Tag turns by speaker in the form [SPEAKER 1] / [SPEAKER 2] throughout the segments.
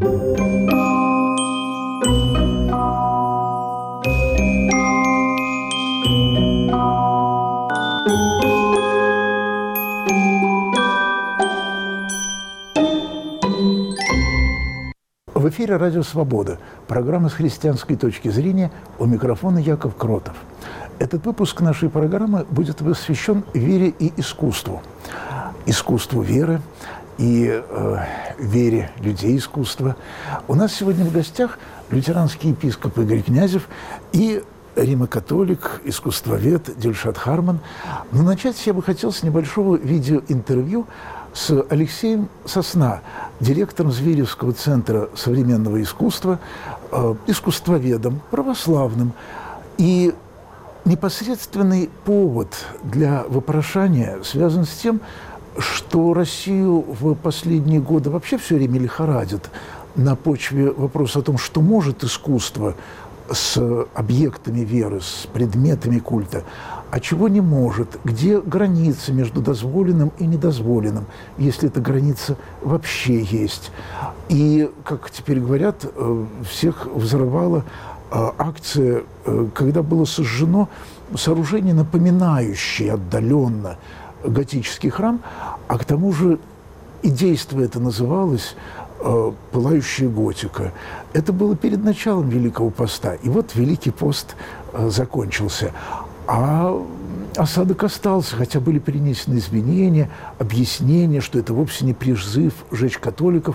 [SPEAKER 1] В эфире «Радио Свобода», программа «С христианской точки зрения», у микрофона Яков Кротов. Этот выпуск нашей программы будет посвящен вере и искусству. Искусству веры и вере людей искусства. У нас сегодня в гостях лютеранский епископ Игорь Князев и римо-католик, искусствовед Дильшат Харман. Но начать я бы хотел с небольшого видеоинтервью с Алексеем Сосна, директором Зверевского центра современного искусства, искусствоведом, православным. И непосредственный повод для вопрошания связан с тем, что Россию в последние годы вообще все время лихорадит на почве вопроса о том, что может искусство с объектами веры, с предметами культа, а чего не может, где граница между дозволенным и недозволенным, если эта граница вообще есть. И, как теперь говорят, всех взорвала акция, когда было сожжено сооружение, напоминающее отдаленно готический храм, а к тому же и действие это называлось «Пылающая готика». Это было перед началом Великого поста. И вот Великий пост закончился. А осадок остался, хотя были принесены извинения, объяснения, что это вовсе не призыв жечь католиков.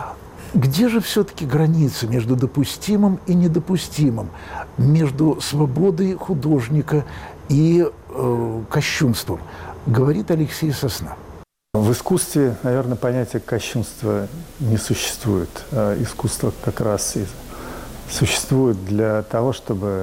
[SPEAKER 1] Где же все-таки граница между допустимым и недопустимым, между свободой художника и кощунством, говорит Алексей Сосна.
[SPEAKER 2] В искусстве, наверное, понятия кощунства не существует. Искусство как раз и существует для того, чтобы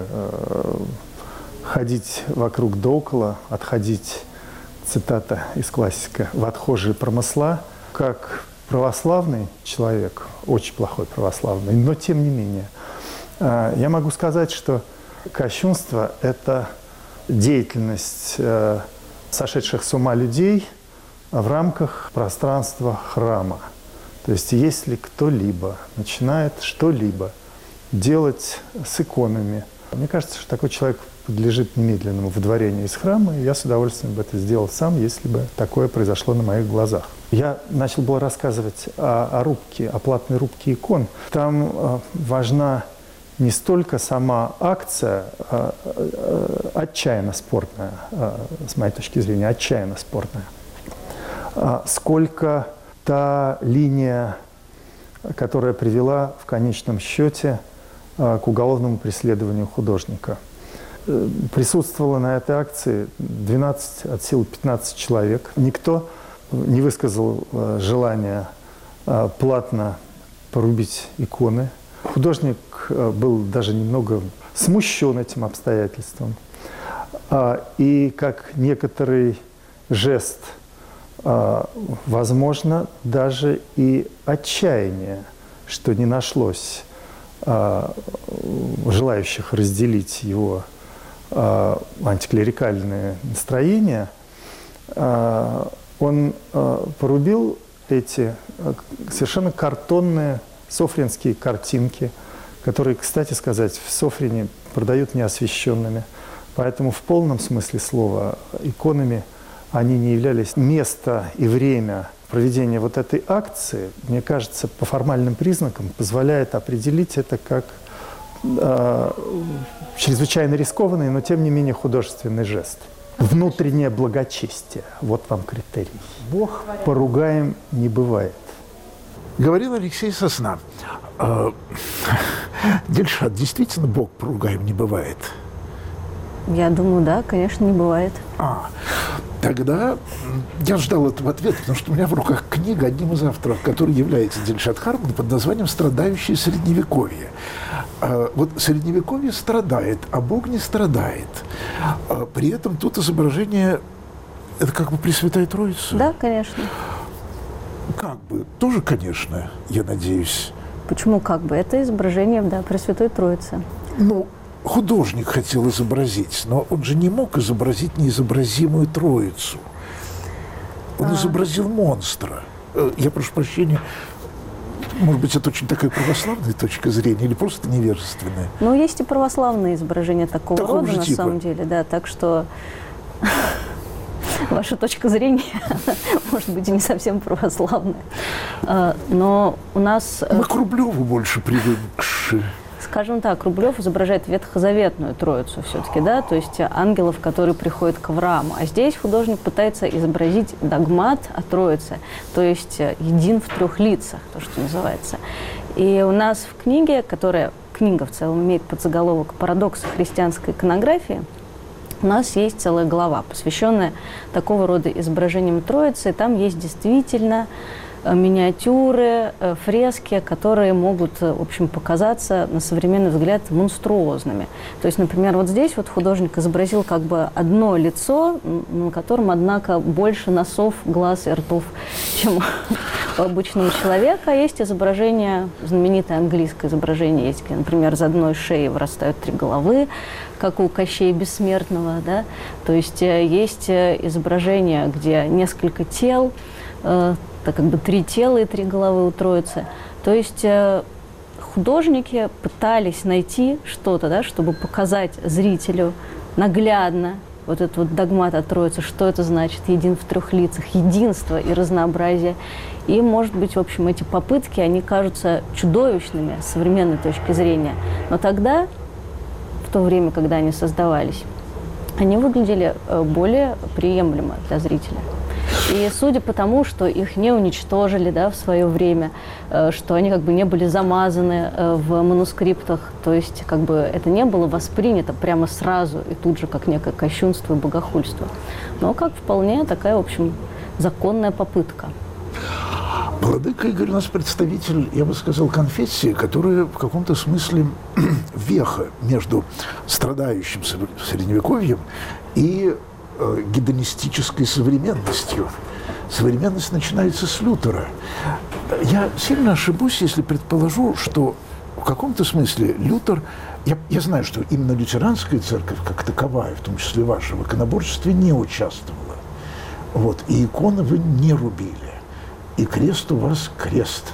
[SPEAKER 2] ходить вокруг да около, отходить, цитата из классика, в отхожие промысла. Как православный человек, очень плохой православный, но тем не менее, я могу сказать, что кощунство – это деятельность сошедших с ума людей в рамках пространства храма. То есть если кто-либо начинает что-либо делать с иконами, мне кажется, что такой человек подлежит немедленному выдворению из храма, и я с удовольствием бы это сделал сам, если бы такое произошло на моих глазах. Я начал было рассказывать о рубке, о платной рубке икон. Там важна не столько сама акция, отчаянно спорная, с моей точки зрения, отчаянно спорная, сколько та линия, которая привела в конечном счете к уголовному преследованию художника. Присутствовало на этой акции 12, от силы 15 человек. Никто не высказал желания платно порубить иконы. Художник был даже немного смущен этим обстоятельством. И как некоторый жест, возможно, даже и отчаяние, что не нашлось желающих разделить его антиклерикальные настроения, он порубил эти совершенно картонные софринские картинки, которые, кстати сказать, в Софрине продают неосвященными. Поэтому в полном смысле слова иконами они не являлись. Место и время проведения вот этой акции, мне кажется, по формальным признакам позволяет определить это как чрезвычайно рискованный, но тем не менее художественный жест. Внутреннее благочестие. Вот вам критерий. Бог поругаем не бывает.
[SPEAKER 1] Говорил Алексей Сосна. Дильшат, действительно Бог поругаем не бывает?
[SPEAKER 3] Я думаю, да, конечно, не бывает.
[SPEAKER 1] Тогда я ждал этого ответа, потому что у меня в руках книга одним из авторов, который является Дильшат Харман, под названием «Страдающее Средневековье». Вот Средневековье страдает, а Бог не страдает. При этом тут изображение, это как бы Пресвятая Троица?
[SPEAKER 3] Да, конечно.
[SPEAKER 1] Как бы, тоже, конечно, я надеюсь.
[SPEAKER 3] Почему как бы? Это изображение, да, Пресвятой Троицы.
[SPEAKER 1] Ну, художник хотел изобразить, но он же не мог изобразить неизобразимую Троицу. Он изобразил монстра. Я прошу прощения, Может быть, это очень такая православная точка зрения или просто невежественная?
[SPEAKER 3] Ну, есть и православные изображения такого рода,
[SPEAKER 1] же
[SPEAKER 3] на
[SPEAKER 1] типа.
[SPEAKER 3] самом деле, да, так что ваша точка зрения может быть и не совсем православная. Но у нас...
[SPEAKER 1] Мы к Рублеву больше привыкши.
[SPEAKER 3] Скажем так, Рублев изображает ветхозаветную Троицу все-таки, да, то есть ангелов, которые приходят к Аврааму. А здесь художник пытается изобразить догмат о Троице, то есть един в трех лицах, то, что называется. И у нас в книге, книга в целом имеет подзаголовок «Парадоксы христианской иконографии», у нас есть целая глава, посвященная такого рода изображениям Троицы. Там есть действительно миниатюры, фрески, которые могут, в общем, показаться на современный взгляд монструозными. То есть, например, вот здесь вот художник изобразил как бы одно лицо, на котором, однако, больше носов, глаз и ртов, чем у обычного человека. Есть изображение, знаменитое английское изображение, есть, где, например, из одной шеи вырастают 3 головы, как у Кощея Бессмертного, да? То есть есть изображение, где несколько тел, это как бы 3 тела и 3 головы у Троицы. То есть художники пытались найти что-то, да, чтобы показать зрителю наглядно вот этот вот догмат о Троице, что это значит, един в 3 лицах, единство и разнообразие. И, может быть, в общем, эти попытки, они кажутся чудовищными с современной точки зрения. Но тогда, в то время, когда они создавались, они выглядели более приемлемо для зрителя. И судя по тому, что их не уничтожили, да, в свое время, что они как бы не были замазаны в манускриптах, то есть как бы это не было воспринято прямо сразу и тут же как некое кощунство и богохульство, но как вполне такая, в общем, законная попытка.
[SPEAKER 1] Владыка Игорь у нас представитель, я бы сказал, конфессии, которая в каком-то смысле веха между страдающим средневековьем и гедонистической современностью. Современность начинается с Лютера. Я сильно ошибусь, если предположу, что в каком-то смысле Лютер... Я знаю, что именно лютеранская церковь, как таковая, в том числе ваша, в иконоборчестве не участвовала. Вот. И иконы вы не рубили. И крест у вас крест.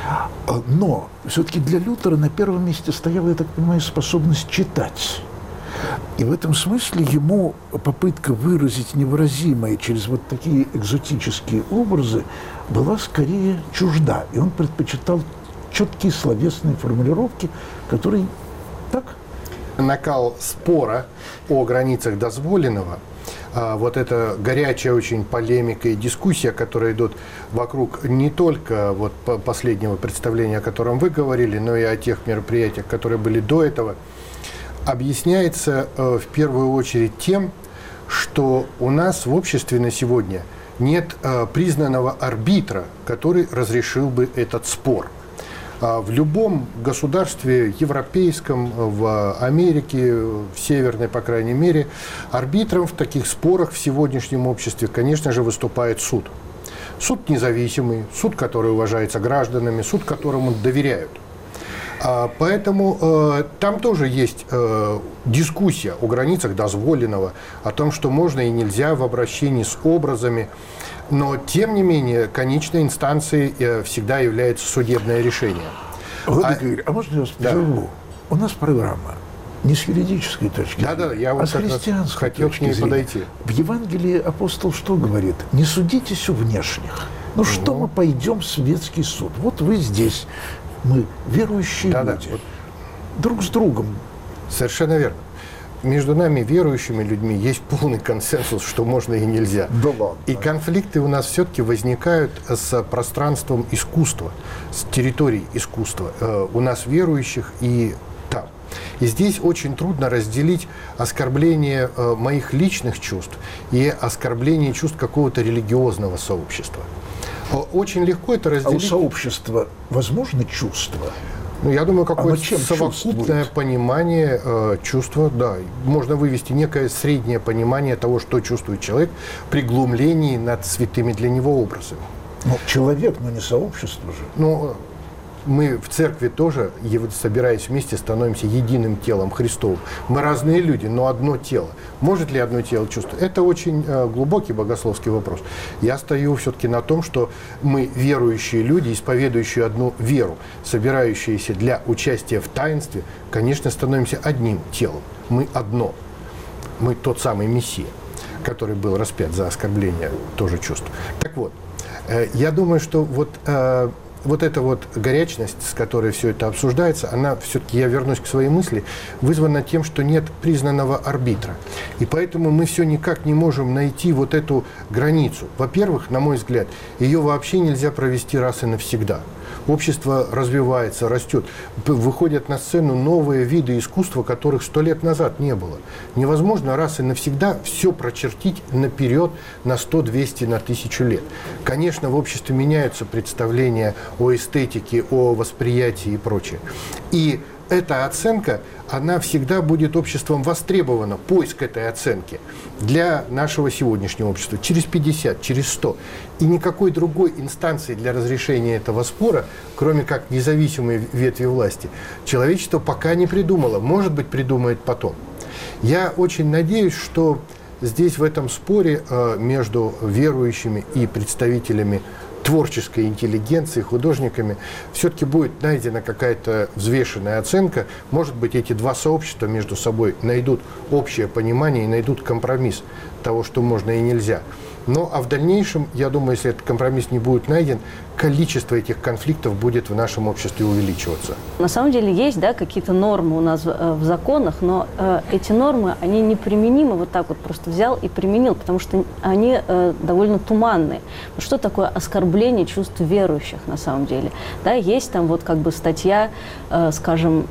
[SPEAKER 1] Но все-таки для Лютера на первом месте стояла, я так понимаю, способность читать. И в этом смысле ему попытка выразить невыразимое через вот такие экзотические образы была скорее чужда. И он предпочитал четкие словесные формулировки, которые так...
[SPEAKER 4] Накал спора о границах дозволенного, вот эта горячая очень полемика и дискуссия, которые идут вокруг не только вот последнего представления, о котором вы говорили, но и о тех мероприятиях, которые были до этого, объясняется в первую очередь тем, что у нас в обществе на сегодня нет признанного арбитра, который разрешил бы этот спор. В любом государстве европейском, в Америке, в северной, по крайней мере, арбитром в таких спорах в сегодняшнем обществе, конечно же, выступает суд. Суд независимый, суд, который уважается гражданами, суд, которому доверяют. Поэтому там тоже есть дискуссия о границах дозволенного, о том, что можно и нельзя в обращении с образами. Но, тем не менее, конечной инстанцией всегда является судебное решение.
[SPEAKER 1] Владыка Игорь, можно я вас прерву? Да. У нас программа не с юридической точки зрения,
[SPEAKER 4] я
[SPEAKER 1] с христианской
[SPEAKER 4] хотел
[SPEAKER 1] точки
[SPEAKER 4] к ней
[SPEAKER 1] зрения.
[SPEAKER 4] подойти.
[SPEAKER 1] В Евангелии апостол что говорит? Не судитесь у внешних. Ну что мы пойдем в светский суд? Вот вы здесь, мы верующие люди, друг с другом.
[SPEAKER 4] Совершенно верно. Между нами, верующими людьми, есть полный консенсус, что можно и нельзя.
[SPEAKER 1] Да ладно.
[SPEAKER 4] И конфликты у нас все-таки возникают с пространством искусства, с территорией искусства. У нас верующих и там. И здесь очень трудно разделить оскорбление моих личных чувств и оскорбление чувств какого-то религиозного сообщества. Очень легко это разделить.
[SPEAKER 1] А у сообщества возможно чувство?
[SPEAKER 4] Ну, я думаю, какое-то совокупное понимание чувства, да. Можно вывести некое среднее понимание того, что чувствует человек при глумлении над святыми для него образами.
[SPEAKER 1] Ну, человек, но не сообщество же.
[SPEAKER 4] Ну, мы в церкви тоже, собираясь вместе, становимся единым телом Христовым. Мы разные люди, но одно тело. Может ли одно тело чувствовать? Это очень глубокий богословский вопрос. Я стою все-таки на том, что мы верующие люди, исповедующие одну веру, собирающиеся для участия в таинстве, конечно, становимся одним телом. Мы одно. Мы тот самый Мессия, который был распят за оскорбление тоже чувств. Так вот, я думаю, что вот эта вот горячность, с которой все это обсуждается, она все-таки, я вернусь к своей мысли, вызвана тем, что нет признанного арбитра. И поэтому мы все никак не можем найти вот эту границу. Во-первых, на мой взгляд, ее вообще нельзя провести раз и навсегда. Общество развивается, растет. Выходят на сцену новые виды искусства, которых 100 лет назад не было. Невозможно раз и навсегда все прочертить наперед на 100, 200, на 1000 лет. Конечно, в обществе меняются представления о эстетике, о восприятии и прочее. И эта оценка, она всегда будет обществом востребована, поиск этой оценки для нашего сегодняшнего общества, через 50, через 100. И никакой другой инстанции для разрешения этого спора, кроме как независимой ветви власти, человечество пока не придумало, может быть, придумает потом. Я очень надеюсь, что здесь в этом споре между верующими и представителями творческой интеллигенции, художниками, все-таки будет найдена какая-то взвешенная оценка. Может быть, эти два сообщества между собой найдут общее понимание и найдут компромисс того, что можно и нельзя. Ну, а в дальнейшем, я думаю, если этот компромисс не будет найден, количество этих конфликтов будет в нашем обществе увеличиваться.
[SPEAKER 3] На самом деле есть, да, какие-то нормы у нас в законах, но эти нормы, они неприменимы вот так вот просто взял и применил, потому что они довольно туманные. Что такое оскорбление чувств верующих на самом деле? Да, есть там вот как бы статья, скажем,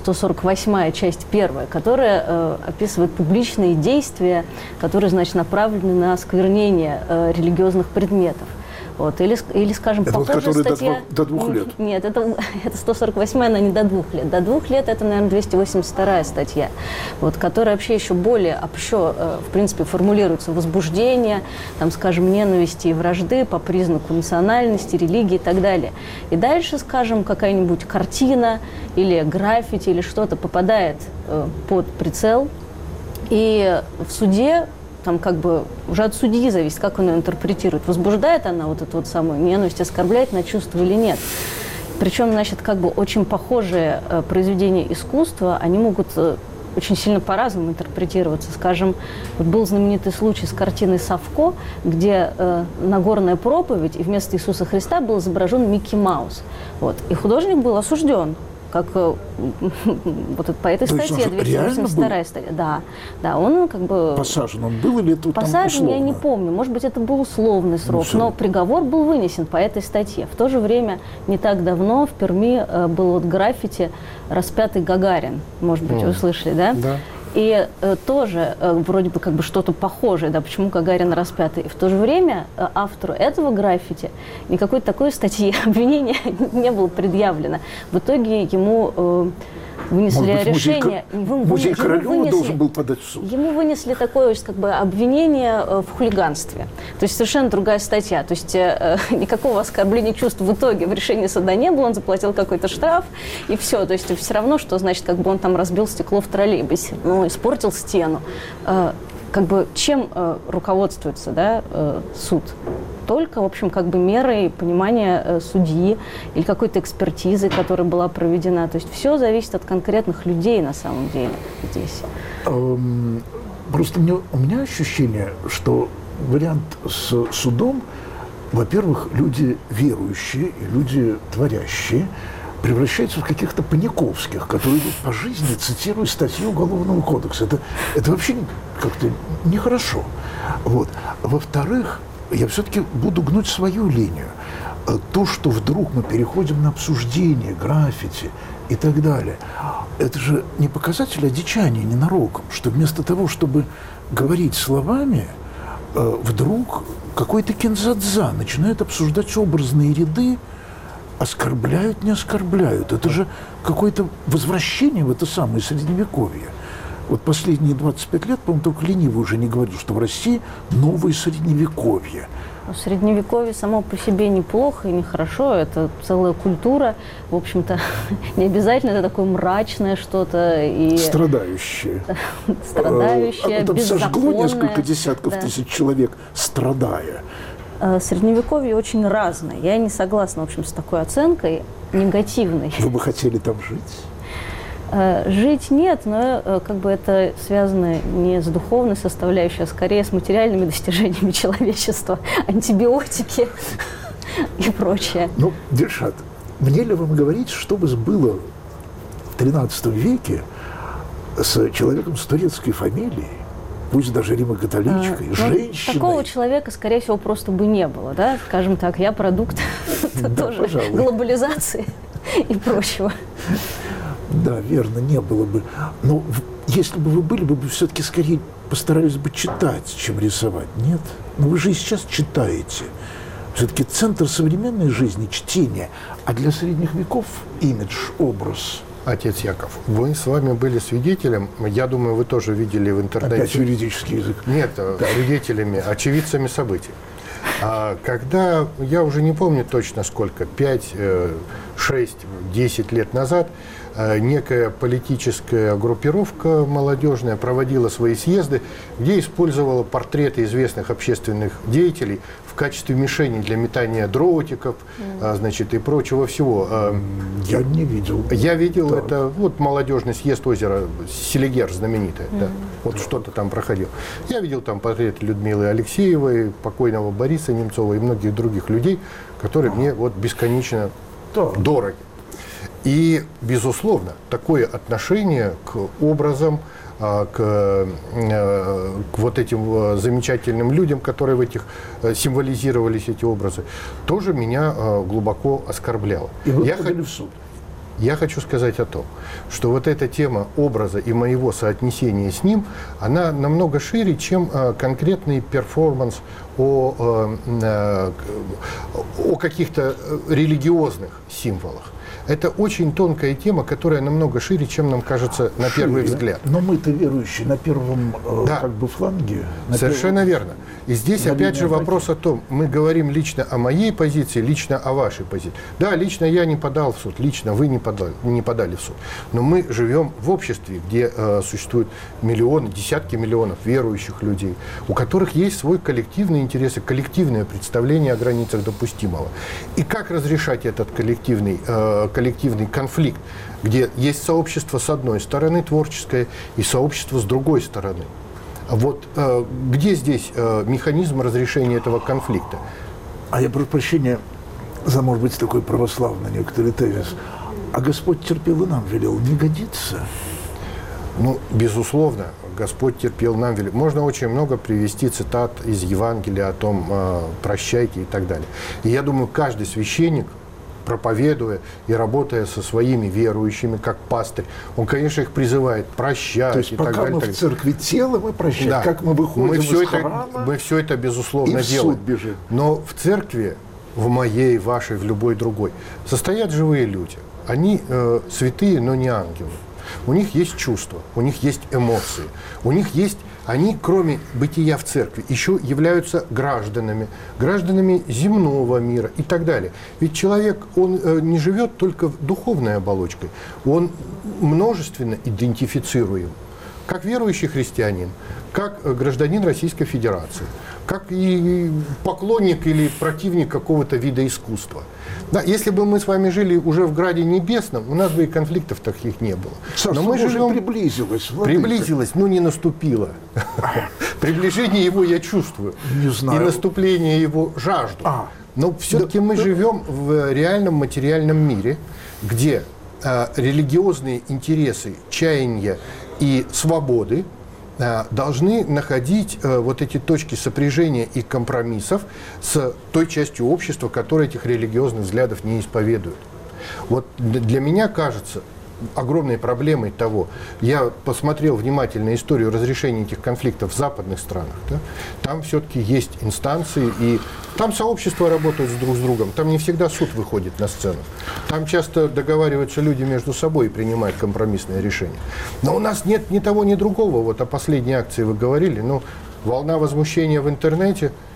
[SPEAKER 3] 148 часть 1, которая описывает публичные действия, которые, значит, направлены на осквернение религиозных предметов. Вот. Или, скажем,
[SPEAKER 1] это
[SPEAKER 3] похожая
[SPEAKER 1] вот,
[SPEAKER 3] статья...
[SPEAKER 1] до 2 лет.
[SPEAKER 3] Нет, это 148-я, она не до 2 лет. До 2 лет это, наверное, 282-я статья, вот, которая вообще еще более в принципе, формулируется возбуждение, там, скажем, ненависти и вражды по признаку национальности, религии и так далее. И дальше, скажем, какая-нибудь картина или граффити или что-то попадает под прицел, и в суде там как бы уже от судьи зависит, как он ее интерпретирует. Возбуждает она вот эту вот самую ненависть, оскорбляет на чувства или нет. Причем, значит, как бы очень похожие произведения искусства, они могут очень сильно по-разному интерпретироваться. Скажем, вот был знаменитый случай с картиной Савко, где Нагорная проповедь, и вместо Иисуса Христа был изображен Микки Маус. Вот. И художник был осужден, как вот по этой статье, 282 статья. Да, он как бы...
[SPEAKER 1] Посажен он был или это
[SPEAKER 3] посажен,
[SPEAKER 1] там условно?
[SPEAKER 3] Я не помню. Может быть, это был условный срок, но приговор был вынесен по этой статье. В то же время, не так давно в Перми был вот граффити «Распятый Гагарин». Может быть, вы слышали, да? Да. И тоже вроде бы как бы что-то похожее, да, почему Гагарин распятый. И в то же время автору этого граффити никакой такой статьи обвинения не было предъявлено. В итоге ему вынесли решение...
[SPEAKER 1] Музей Королева должен был подать в суд.
[SPEAKER 3] Ему вынесли такое как бы обвинение в хулиганстве. То есть совершенно другая статья. То есть никакого оскорбления чувств в итоге в решении суда не было. Он заплатил какой-то штраф и все. То есть все равно, что значит, как бы он там разбил стекло в троллейбусе, ну, испортил стену. Как бы чем руководствуется, да, суд? Только, в общем, как бы мерой понимания судьи или какой-то экспертизы, которая была проведена. То есть все зависит от конкретных людей на самом деле здесь.
[SPEAKER 1] Просто у меня ощущение, что вариант с судом, во-первых, люди верующие и люди творящие превращаются в каких-то паниковских, которые идут по жизни, цитируя статью Уголовного кодекса. Это вообще как-то нехорошо. Вот. Во-вторых, я все-таки буду гнуть свою линию. То, что вдруг мы переходим на обсуждение, граффити и так далее, это же не показатель одичания ненароком, что вместо того, чтобы говорить словами, вдруг какой-то кинзадза начинает обсуждать образные ряды, оскорбляют, не оскорбляют. Это же какое-то возвращение в это самое Средневековье. Вот последние 25 лет, по-моему, только ленивый уже не говорил, что в России новое Средневековье.
[SPEAKER 3] Средневековье само по себе неплохо и нехорошо, это целая культура, в общем-то, не обязательно это такое мрачное что-то. И...
[SPEAKER 1] Страдающее.
[SPEAKER 3] Страдающее,
[SPEAKER 1] там
[SPEAKER 3] беззаконное.
[SPEAKER 1] Сожгло несколько десятков тысяч человек, страдая.
[SPEAKER 3] Средневековье очень разное. Я не согласна, в общем, с такой оценкой негативной.
[SPEAKER 1] Вы бы хотели там жить?
[SPEAKER 3] Жить нет, но как бы это связано не с духовной составляющей, а скорее с материальными достижениями человечества, антибиотики и прочее.
[SPEAKER 1] Ну, Дильшат, мне ли вам говорить, что бы было в XIII веке с человеком с турецкой фамилией, пусть даже римо-католичкой, женщиной?
[SPEAKER 3] Такого человека, скорее всего, просто бы не было, да? Скажем так, я продукт тоже глобализации и прочего.
[SPEAKER 1] Да, верно, не было бы. Но если бы вы были, вы бы все-таки скорее постарались бы читать, чем рисовать, нет? Но вы же и сейчас читаете. Все-таки центр современной жизни – чтение, а для средних веков – имидж, образ.
[SPEAKER 4] Отец Яков, вы с вами были свидетелем, я думаю, вы тоже видели в интернете.
[SPEAKER 1] Опять юридический язык.
[SPEAKER 4] Нет, свидетелями, очевидцами событий. Когда, я уже не помню точно сколько, 5, 6, 10 лет назад, некая политическая группировка молодежная проводила свои съезды, где использовала портреты известных общественных деятелей в качестве мишени для метания дротиков, значит, и прочего всего.
[SPEAKER 1] Я не видел.
[SPEAKER 4] Я видел это, вот молодежный съезд озера Селигер знаменитый, да, вот что-то там проходил. Я видел там портрет Людмилы Алексеевой, покойного Бориса Немцова и многих других людей, которые мне вот бесконечно дороги. И, безусловно, такое отношение к образам, к вот этим замечательным людям, которые в этих символизировались эти образы, тоже меня глубоко оскорбляло.
[SPEAKER 1] И вы подали в суд?
[SPEAKER 4] Я хочу сказать о том, что вот эта тема образа и моего соотнесения с ним, она намного шире, чем конкретный перформанс о каких-то религиозных символах. Это очень тонкая тема, которая намного шире, чем нам кажется на первый взгляд.
[SPEAKER 1] Но мы-то верующие на первом как бы фланге.
[SPEAKER 4] Совершенно верно. И здесь опять же вопрос о том, мы говорим лично о моей позиции, лично о вашей позиции. Да, лично я не подал в суд, лично вы не подали в суд. Но мы живем в обществе, где существуют миллионы, десятки миллионов верующих людей, у которых есть свой коллективный интерес и коллективное представление о границах допустимого. И как разрешать этот коллективный конфликт, где есть сообщество с одной стороны творческое и сообщество с другой стороны. Вот где здесь механизм разрешения этого конфликта?
[SPEAKER 1] А я прошу прощения за, может быть, такой православный некоторый тезис. А Господь терпел и нам велел, не годится?
[SPEAKER 4] Ну, безусловно, Господь терпел нам велел. Можно очень много привести цитат из Евангелия о том, прощайте и так далее. И я думаю, каждый священник, проповедуя и работая со своими верующими, как пастырь, он, конечно, их призывает прощать.
[SPEAKER 1] То есть
[SPEAKER 4] и
[SPEAKER 1] пока
[SPEAKER 4] так далее.
[SPEAKER 1] Мы в церкви тело, мы прощаем. Да. Как мы выходим из храма,
[SPEAKER 4] мы все это, безусловно,
[SPEAKER 1] и в
[SPEAKER 4] делаем.
[SPEAKER 1] суд бежим.
[SPEAKER 4] Но в церкви, в моей, вашей, в любой другой, состоят живые люди. Они святые, но не ангелы. У них есть чувства, у них есть эмоции, у них есть... Они, кроме бытия в церкви, еще являются гражданами земного мира и так далее. Ведь человек, он не живет только духовной оболочкой, он множественно идентифицируем. Как верующий христианин, как гражданин Российской Федерации, как и поклонник или противник какого-то вида искусства. Да, если бы мы с вами жили уже в Граде Небесном, у нас бы и конфликтов таких не было.
[SPEAKER 1] Но мы живем... приблизилось.
[SPEAKER 4] Приблизилось, но не наступило. Приближение его я чувствую.
[SPEAKER 1] Не знаю.
[SPEAKER 4] И наступление его жажду. Но все-таки мы живем в реальном материальном мире, где религиозные интересы, чаяния и свободы должны находить вот эти точки сопряжения и компромиссов с той частью общества, которая этих религиозных взглядов не исповедует. Вот для меня кажется огромной проблемой того, я посмотрел внимательно историю разрешения этих конфликтов в западных странах, да? Там все-таки есть инстанции, и там сообщества работают друг с другом, там не всегда суд выходит на сцену, там часто договариваются люди между собой и принимают компромиссные решения. Но у нас нет ни того, ни другого. Вот о последней акции вы говорили, но волна возмущения в интернете,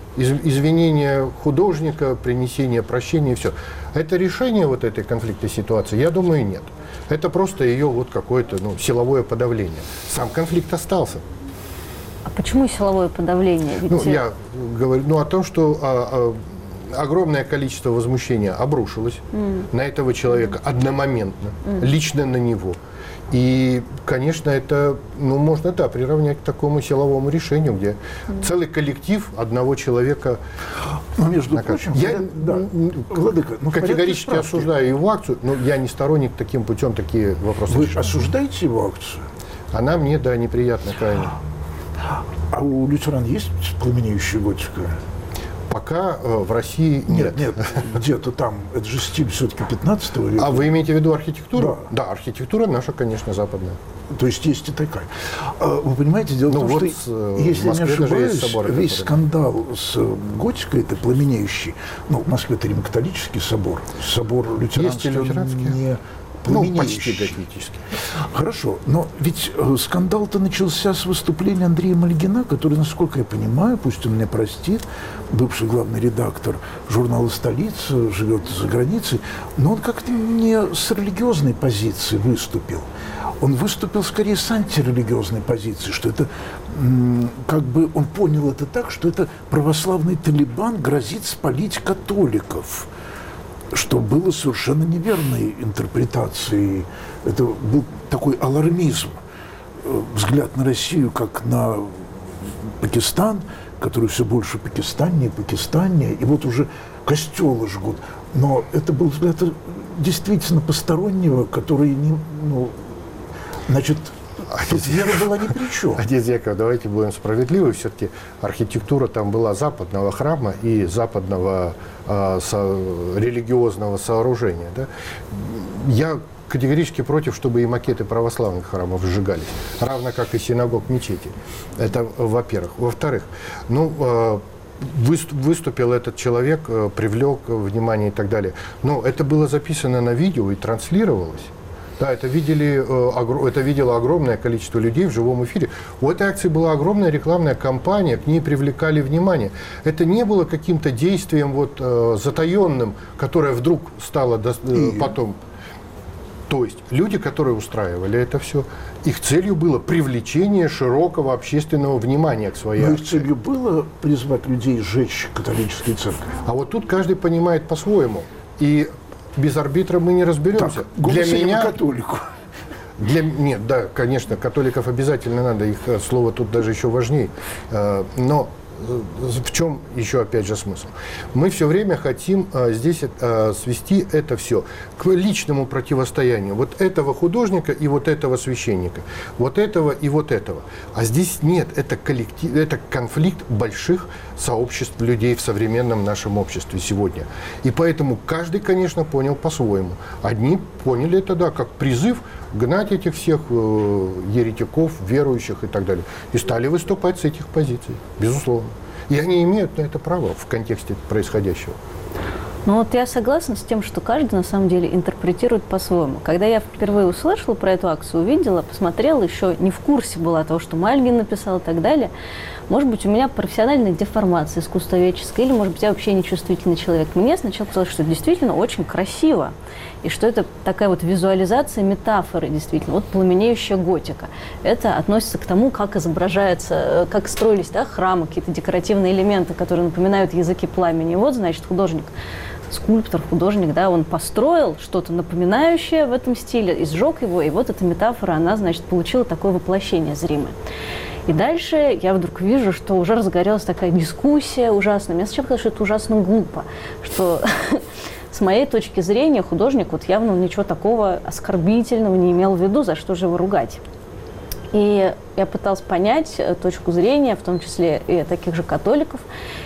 [SPEAKER 4] Извинение художника, принесение прощения и все. Это решение вот этой конфликтной ситуации? Я думаю, нет. Это просто ее вот какое-то силовое подавление. Сам конфликт остался.
[SPEAKER 3] А почему силовое подавление? Ведь...
[SPEAKER 4] Я говорю о том, что огромное количество возмущения обрушилось на этого человека одномоментно, лично на него. И, конечно, это, можно, приравнять к такому силовому решению, где целый коллектив одного человека...
[SPEAKER 1] Но, между прочим, Владыка,
[SPEAKER 4] категорически осуждаю его акцию, но я не сторонник таким путем такие вопросы решать.
[SPEAKER 1] Вы осуждаете его акцию?
[SPEAKER 4] Она мне, неприятна крайне.
[SPEAKER 1] А у лютеран есть пламенеющая готика?
[SPEAKER 4] Пока в России нет.
[SPEAKER 1] Нет, где-то там. Это же стиль все-таки 15 века.
[SPEAKER 4] А вы имеете в виду архитектуру?
[SPEAKER 1] Да.
[SPEAKER 4] Да, архитектура наша, конечно, западная.
[SPEAKER 1] То есть есть и такая. Вы понимаете, дело в том, что, если я не ошибаюсь, весь скандал с готикой, это пламенеющий, в Москве это Римо-католический собор, собор лютеранский, не
[SPEAKER 4] почти готический.
[SPEAKER 1] Хорошо, но ведь скандал-то начался с выступления Андрея Мальгина, который, насколько я понимаю, пусть он меня простит, бывший главный редактор журнала «Столица», живет за границей, но он как-то не с религиозной позиции выступил. Он выступил скорее с антирелигиозной позиции, что это, он понял это так, что это православный Талибан грозит спалить католиков, что было совершенно неверной интерпретацией. Это был такой алармизм, взгляд на Россию как на Пакистан, который все больше пакистаннее, и вот уже костелы жгут. Но это был взгляд действительно постороннего, который тут вера была ни при чем.
[SPEAKER 4] Отец Яков, давайте будем справедливы. Все-таки архитектура там была западного храма и западного религиозного сооружения. Да? Я категорически против, чтобы и макеты православных храмов сжигались. Равно как и синагог, мечети. Это во-первых. Во-вторых, выступил этот человек, привлек внимание и так далее. Но это было записано на видео и транслировалось. Да, это видело огромное количество людей в живом эфире. У этой акции была огромная рекламная кампания, к ней привлекали внимание. Это не было каким-то действием затаенным, которое вдруг стало потом. То есть люди, которые устраивали это все, их целью было привлечение широкого общественного внимания к своей акции.
[SPEAKER 1] Их целью было призвать людей сжечь католические церкви.
[SPEAKER 4] А вот тут каждый понимает по-своему. И без арбитра мы не разберемся.
[SPEAKER 1] Для меня католику.
[SPEAKER 4] Нет, да, конечно, католиков обязательно надо, их слово тут даже еще важнее. Но в чем еще, опять же, смысл? Мы все время хотим здесь свести это все к личному противостоянию вот этого художника и вот этого священника, вот этого и вот этого. А здесь нет, это коллектив, это конфликт больших сообществ людей в современном нашем обществе сегодня. И поэтому каждый, конечно, понял по-своему. Одни поняли это, как призыв гнать этих всех еретиков, верующих и так далее. И стали выступать с этих позиций, безусловно. И они имеют на это право в контексте происходящего.
[SPEAKER 3] Я согласна с тем, что каждый на самом деле интерпретирует по-своему. Когда я впервые услышала про эту акцию, увидела, посмотрела, еще не в курсе была того, что Мальгин написал и так далее. Может быть, у меня профессиональная деформация искусствоведческая, или, может быть, я вообще нечувствительный человек. Мне сначала казалось, что это действительно очень красиво, и что это такая визуализация метафоры, действительно, пламенеющая готика. Это относится к тому, как изображается, как строились храмы, какие-то декоративные элементы, которые напоминают языки пламени. Значит, скульптор, художник, он построил что-то напоминающее в этом стиле, и сжег его, и эта метафора, она, получила такое воплощение зримое. И дальше я вдруг вижу, что уже разгорелась такая дискуссия ужасная. Мне сначала казалось, что это ужасно глупо, что с моей точки зрения художник явно ничего такого оскорбительного не имел в виду, за что же его ругать. И я пыталась понять точку зрения, в том числе и таких же католиков.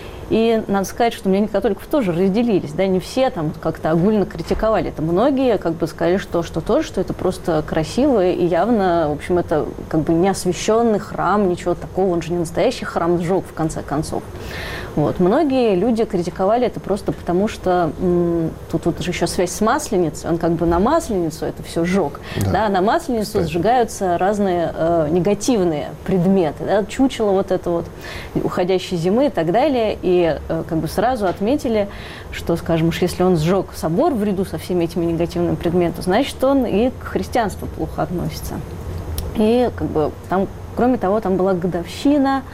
[SPEAKER 3] И надо сказать, что мнения католиков тоже разделились, не все как-то огульно критиковали это. Многие сказали, что это просто красиво и явно, в общем, это не освященный храм, ничего такого, он же не настоящий храм сжег в конце концов. Многие люди критиковали это просто потому, что тут же еще связь с Масленицей, он на Масленицу это все сжег, на Масленицу сжигаются разные негативные предметы, чучело это уходящей зимы и так далее. И и как бы сразу отметили, что, скажем, уж если он сжег собор в ряду со всеми этими негативными предметами, значит, он и к христианству плохо относится. И как бы там, кроме того, там была годовщина,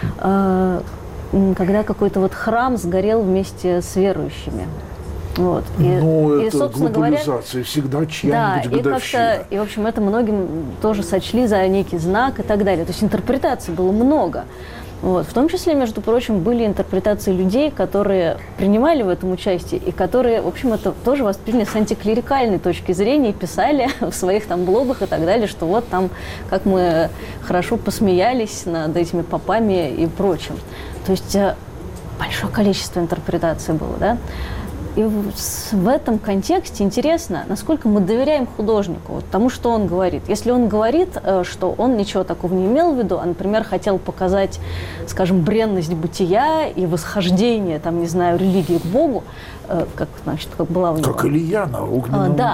[SPEAKER 3] когда какой-то вот храм сгорел вместе с верующими. Вот.
[SPEAKER 1] Ну, это глобализация, всегда чья-нибудь годовщина.
[SPEAKER 3] И, в общем, это многим тоже сочли за некий знак и так далее. То есть интерпретаций было много. Вот. В том числе, между прочим, были интерпретации людей, которые принимали в этом участие и которые, в общем, это тоже восприняли с антиклерикальной точки зрения и писали в своих там блогах и так далее, что вот там, как мы хорошо посмеялись над этими попами и прочим. То есть большое количество интерпретаций было, да? И в этом контексте интересно, насколько мы доверяем художнику, вот тому, что он говорит. Если он говорит, что он ничего такого не имел в виду, а, например, хотел показать, скажем, бренность бытия и восхождение, там, не знаю, религии к Богу, как была у него.
[SPEAKER 1] Как Илья на огненном.
[SPEAKER 3] Да,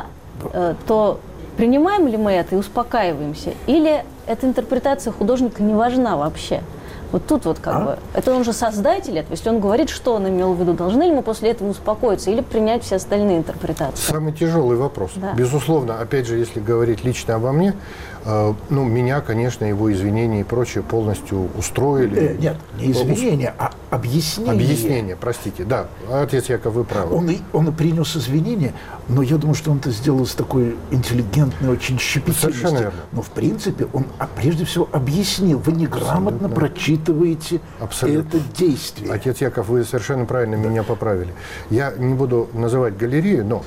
[SPEAKER 3] то принимаем ли мы это и успокаиваемся? Или эта интерпретация художника не важна вообще? Вот тут вот как бы, это он же создатель, если он говорит, что он имел в виду, должны ли мы после этого успокоиться или принять все остальные интерпретации?
[SPEAKER 4] Самый тяжелый вопрос. Да. Безусловно, опять же, если говорить лично обо мне, ну, меня, конечно, его извинения и прочее полностью устроили.
[SPEAKER 1] Нет, не извинения, а объяснение.
[SPEAKER 4] Объяснение, простите, да. Отец Яков, вы правы.
[SPEAKER 1] Он и принес извинения, но я думаю, что он это сделал с такой интеллигентной, очень щепетильностью.
[SPEAKER 4] Совершенно верно.
[SPEAKER 1] Но, в принципе, он прежде всего объяснил. Вы неграмотно прочитываете это действие.
[SPEAKER 4] Отец Яков, вы совершенно правильно меня поправили. Я не буду называть галерею, но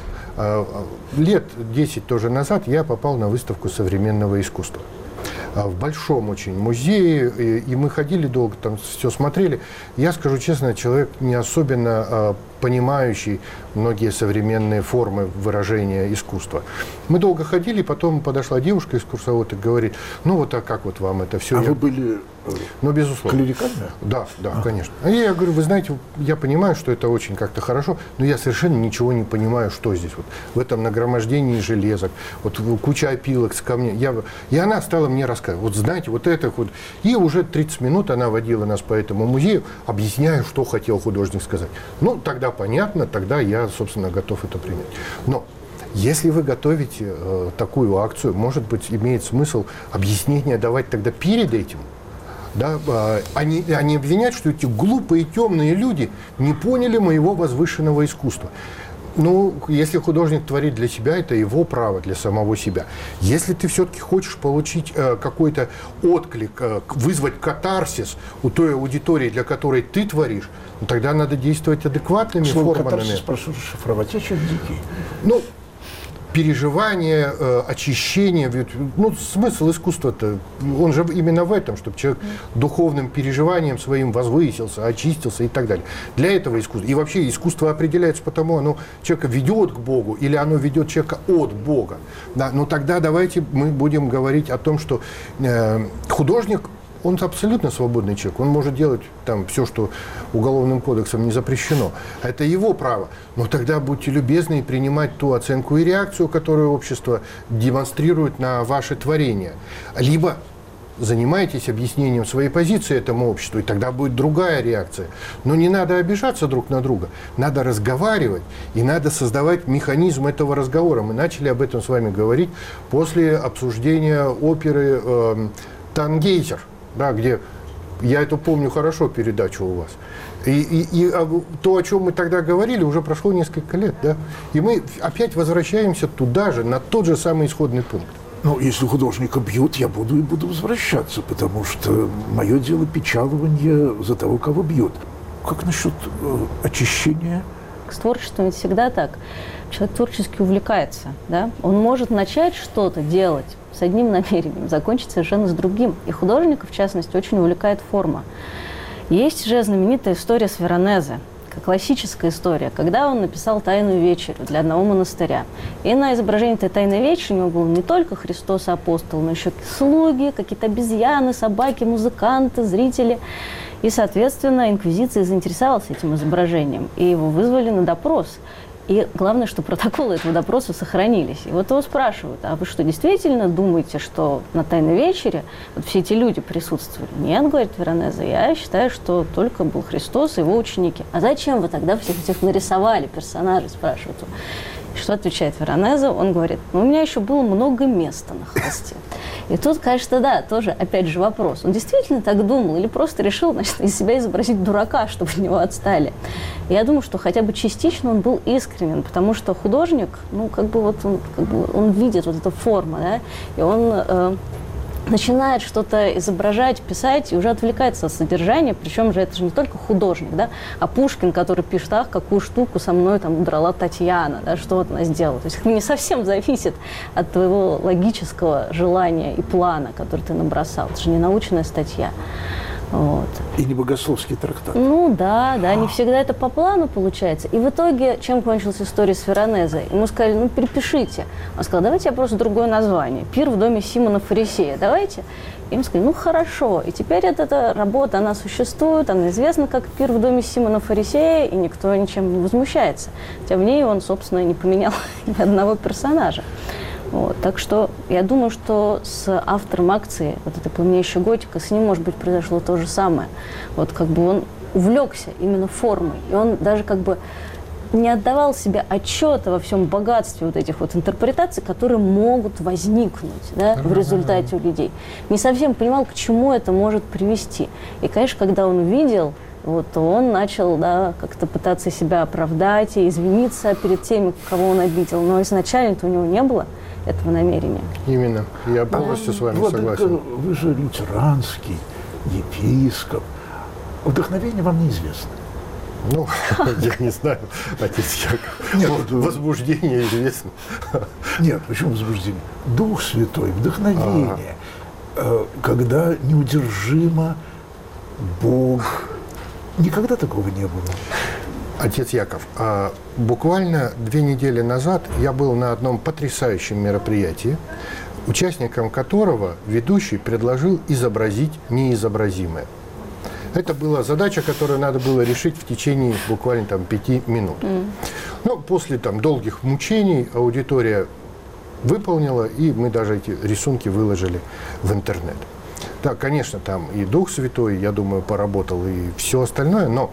[SPEAKER 4] лет 10 тоже назад я попал на выставку современного искусства в большом очень музее, и мы ходили долго, там все смотрели. Я скажу честно, человек не особенно понимающий многие современные формы выражения искусства. Мы долго ходили, потом подошла девушка экскурсовод и говорит, ну вот а как вот вам это все?
[SPEAKER 1] А вы были
[SPEAKER 4] ну, безусловно.
[SPEAKER 1] Клерикально?
[SPEAKER 4] Да, конечно. А я говорю, вы знаете, я понимаю, что это очень как-то хорошо, но я совершенно ничего не понимаю, что здесь вот в этом нагромождении железок, вот куча опилок с камней. И она стала мне рассказывать, вот знаете, вот это вот. И уже 30 минут она водила нас по этому музею, объясняя, что хотел художник сказать. Ну, тогда понятно, тогда я, собственно, готов это принять. Но если вы готовите такую акцию, может быть, имеет смысл объяснение давать тогда перед этим. Да, они обвиняют, что эти глупые, темные люди не поняли моего возвышенного искусства. Ну, если художник творит для себя, это его право, для самого себя. Если ты все-таки хочешь получить какой-то отклик, вызвать катарсис у той аудитории, для которой ты творишь, ну, тогда надо действовать адекватными формами.
[SPEAKER 1] Катарсис, прошу шифровать, я человек дикий.
[SPEAKER 4] Ну, переживание, очищение. Ну, смысл искусства-то, он же именно в этом, чтобы человек духовным переживанием своим возвысился, очистился и так далее. Для этого искусство. И вообще искусство определяется потому, оно человека ведет к Богу или оно ведет человека от Бога. Да, но тогда давайте мы будем говорить о том, что художник, он абсолютно свободный человек. Он может делать там все, что уголовным кодексом не запрещено. Это его право. Но тогда будьте любезны и принимать ту оценку и реакцию, которую общество демонстрирует на ваше творение. Либо занимайтесь объяснением своей позиции этому обществу, и тогда будет другая реакция. Но не надо обижаться друг на друга. Надо разговаривать, и надо создавать механизм этого разговора. Мы начали об этом с вами говорить после обсуждения оперы «Тангейзер». Да, где, я это помню хорошо, передачу у вас. И то, о чем мы тогда говорили, уже прошло несколько лет. Да? И мы опять возвращаемся туда же, на тот же самый исходный пункт.
[SPEAKER 1] Ну, если художника бьют, я буду возвращаться, потому что мое дело печалование за того, кого бьют. Как насчет очищения?
[SPEAKER 3] С творчеством ведь всегда так. Человек творчески увлекается, да? Он может начать что-то делать с одним намерением, закончить совершенно с другим. И художника, в частности, очень увлекает форма. Есть же знаменитая история с Веронезе, классическая история, когда он написал «Тайную вечерю» для одного монастыря. И на изображении этой «Тайной вечери» у него был не только Христос и апостол, но еще слуги, какие-то обезьяны, собаки, музыканты, зрители. И, соответственно, инквизиция заинтересовалась этим изображением, и его вызвали на допрос. И главное, что протоколы этого допроса сохранились. И вот его спрашивают, а вы что, действительно думаете, что на Тайной вечере вот все эти люди присутствовали? Нет, говорит Веронезе, я считаю, что только был Христос и его ученики. А зачем вы тогда всех этих нарисовали персонажей, спрашивают. Что отвечает Веронезе? Он говорит, ну, у меня еще было много места на холсте. И тут, конечно, да, тоже, опять же, вопрос. Он действительно так думал или просто решил, значит, из себя изобразить дурака, чтобы от него отстали? Я думаю, что хотя бы частично он был искренен, потому что художник, ну, как бы вот он видит вот эту форму, да, и он начинает что-то изображать, писать, и уже отвлекается от содержания, причем же это же не только художник, да, а Пушкин, который пишет, ах, какую штуку со мной там удрала Татьяна, да, что вот она сделала. То есть это не совсем зависит от твоего логического желания и плана, который ты набросал. Это же не научная статья. Вот.
[SPEAKER 1] И не богословский трактат.
[SPEAKER 3] Ну да, не всегда это по плану получается. И в итоге, чем кончилась история с Веронезе? Ему сказали, ну перепишите. Он сказал, давайте я просто другое название. «Пир в доме Симона Фарисея». Давайте. И ему сказали, ну хорошо. И теперь эта работа, она существует, она известна как «Пир в доме Симона Фарисея», и никто ничем не возмущается. Хотя в ней он, собственно, не поменял ни одного персонажа. Вот. Так что я думаю, что с автором акции, вот этой «Пламенеющая готика», с ним, может быть, произошло то же самое. Вот как бы он увлекся именно формой, и он даже как бы не отдавал себе отчета во всем богатстве вот этих вот интерпретаций, которые могут возникнуть, да, в результате у людей. Не совсем понимал, к чему это может привести. И, конечно, когда он увидел, вот, он начал, да, как-то пытаться себя оправдать и извиниться перед теми, кого он обидел. Но изначально-то у него не было этого намерения.
[SPEAKER 4] Именно. Я полностью с вами согласен.
[SPEAKER 1] Вы же лютеранский епископ. Вдохновение вам неизвестно.
[SPEAKER 4] Ну, я не знаю, отец Яков. Нет, возбуждение известно.
[SPEAKER 1] Нет, почему возбуждение? Дух Святой, вдохновение. Когда неудержимо Бог. Никогда такого не было.
[SPEAKER 4] Отец Яков, буквально 2 недели назад я был на одном потрясающем мероприятии, участником которого ведущий предложил изобразить неизобразимое. Это была задача, которую надо было решить в течение буквально 5 минут. Но после долгих мучений аудитория выполнила, и мы даже эти рисунки выложили в интернет. Да, конечно, там и Дух Святой, я думаю, поработал, и все остальное, но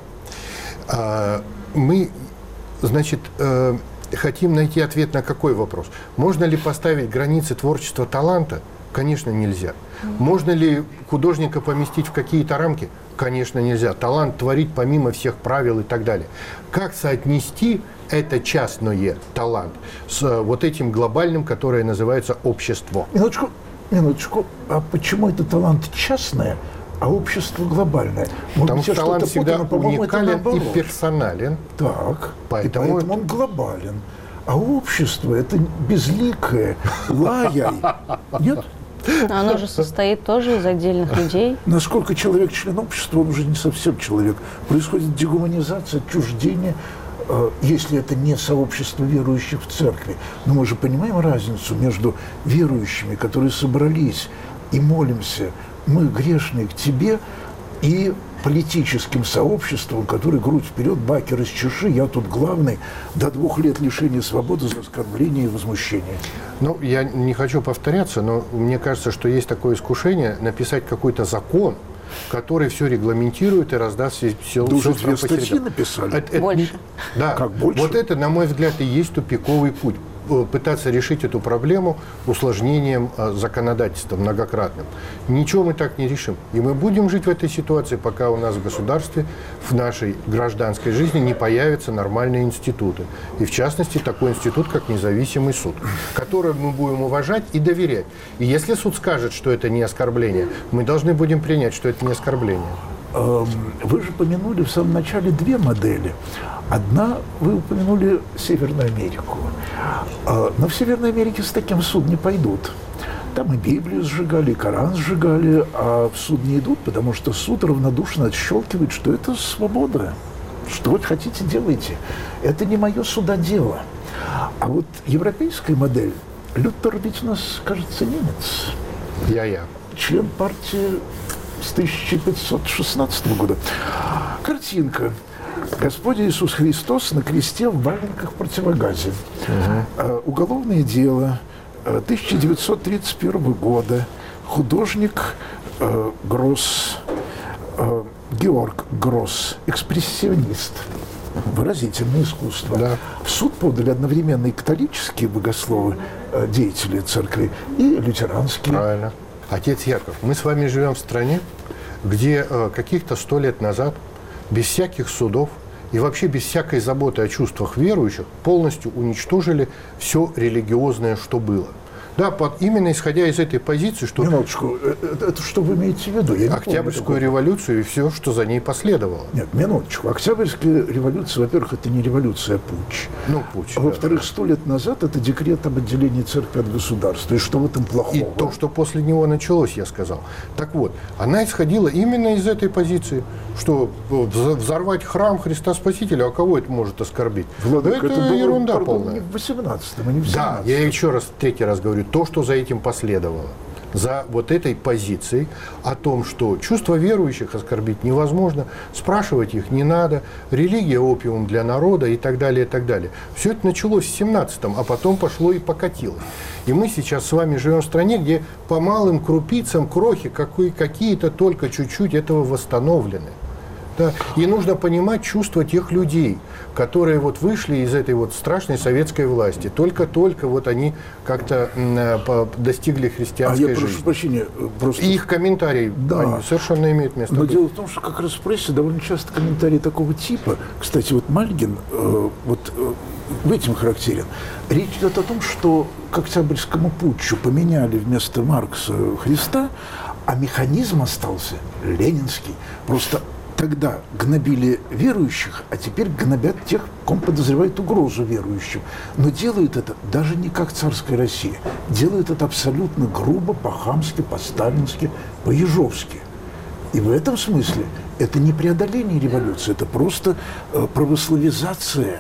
[SPEAKER 4] мы, значит, хотим найти ответ на какой вопрос? Можно ли поставить границы творчества таланта? Конечно, нельзя. Можно ли художника поместить в какие-то рамки? Конечно, нельзя. Талант творить помимо всех правил и так далее. Как соотнести это частное талант с вот этим глобальным, которое называется общество?
[SPEAKER 1] Минуточку. А почему это талант частное, а общество глобальное?
[SPEAKER 4] Потому что талант всегда уникален и персонален.
[SPEAKER 1] Так,
[SPEAKER 4] поэтому
[SPEAKER 1] и поэтому он глобален. А общество – это безликое, лаяй. Нет?
[SPEAKER 3] Оно же состоит тоже из отдельных людей.
[SPEAKER 1] Насколько человек член общества, он уже не совсем человек. Происходит дегуманизация, отчуждение, если это не сообщество верующих в церкви. Но мы же понимаем разницу между верующими, которые собрались и молимся, мы грешные к тебе, и политическим сообществом, который грудь вперед, баки расчеши, я тут главный, до 2 лет лишения свободы за оскорбление и возмущение.
[SPEAKER 4] Ну, я не хочу повторяться, но мне кажется, что есть такое искушение написать какой-то закон, который все регламентирует и раздаст все.
[SPEAKER 1] Да уже 2 статьи написали.
[SPEAKER 3] Больше.
[SPEAKER 4] Да.
[SPEAKER 1] Как больше?
[SPEAKER 4] Вот это, на мой взгляд, и есть тупиковый путь. Пытаться решить эту проблему усложнением законодательства многократным. Ничего мы так не решим. И мы будем жить в этой ситуации, пока у нас в государстве, в нашей гражданской жизни не появятся нормальные институты. И в частности, такой институт, как независимый суд, который мы будем уважать и доверять. И если суд скажет, что это не оскорбление, мы должны будем принять, что это не оскорбление.
[SPEAKER 1] Вы же упомянули в самом начале 2 модели. Одна, вы упомянули Северную Америку. Но в Северной Америке с таким в суд не пойдут. Там и Библию сжигали, и Коран сжигали, а в суд не идут, потому что суд равнодушно отщелкивает, что это свобода. Что вы хотите, делайте. Это не мое судодело. А вот европейская модель, Лютер ведь у нас, кажется, немец.
[SPEAKER 4] Я.
[SPEAKER 1] Член партии с 1516 года. Картинка. Господь Иисус Христос на кресте в валенках в противогазе. Уголовное дело 1931 года. Художник Гросс, Георг Гросс, экспрессионист. Выразительное искусство.
[SPEAKER 4] Да.
[SPEAKER 1] В суд подали одновременно и католические богословы, деятели церкви, и лютеранские.
[SPEAKER 4] Правильно. Отец Яков, мы с вами живем в стране, где каких-то 100 лет назад без всяких судов и вообще без всякой заботы о чувствах верующих полностью уничтожили все религиозное, что было. Да, именно исходя из этой позиции, что...
[SPEAKER 1] Минуточку, это что вы имеете в виду? Я не
[SPEAKER 4] Октябрьскую
[SPEAKER 1] помню
[SPEAKER 4] революцию и все, что за ней последовало.
[SPEAKER 1] Нет, минуточку. Октябрьская революция, во-первых, это не революция, а путч.
[SPEAKER 4] Ну, путч,
[SPEAKER 1] А во-вторых, 100 лет назад это декрет об отделении церкви от государства. И что в этом плохого?
[SPEAKER 4] И то, что после него началось, я сказал. Так вот, она исходила именно из этой позиции, что взорвать храм Христа Спасителя, а кого это может оскорбить?
[SPEAKER 1] Владыка,
[SPEAKER 4] это
[SPEAKER 1] было,
[SPEAKER 4] ерунда
[SPEAKER 1] пардон,
[SPEAKER 4] полная.
[SPEAKER 1] не в 18-м, а не в 17-м.
[SPEAKER 4] Да, я еще раз, третий раз говорю, то, что за этим последовало, за вот этой позицией о том, что чувства верующих оскорбить невозможно, спрашивать их не надо, религия – опиум для народа и так далее, и так далее. Все это началось в 17-м, а потом пошло и покатилось. И мы сейчас с вами живем в стране, где по малым крупицам, крохи, какие-то только чуть-чуть этого восстановлены. Да. И нужно понимать чувства тех людей, которые вот вышли из этой вот страшной советской власти. Только-только вот они как-то достигли христианской жизни.
[SPEAKER 1] Прошу прощения, просто...
[SPEAKER 4] И их комментарии,
[SPEAKER 1] да,
[SPEAKER 4] они совершенно имеют место
[SPEAKER 1] Но
[SPEAKER 4] быть.
[SPEAKER 1] дело в том, что как раз в прессе довольно часто комментарии такого типа. Кстати, вот Мальгин в этом характерен. Речь идет о том, что к Октябрьскому путчу поменяли вместо Маркса Христа, а механизм остался ленинский. Просто тогда гнобили верующих, а теперь гнобят тех, ком подозревают угрозу верующим. Но делают это даже не как царская Россия. Делают это абсолютно грубо, по-хамски, по-сталински, по-ежовски. И в этом смысле это не преодоление революции, это просто православизация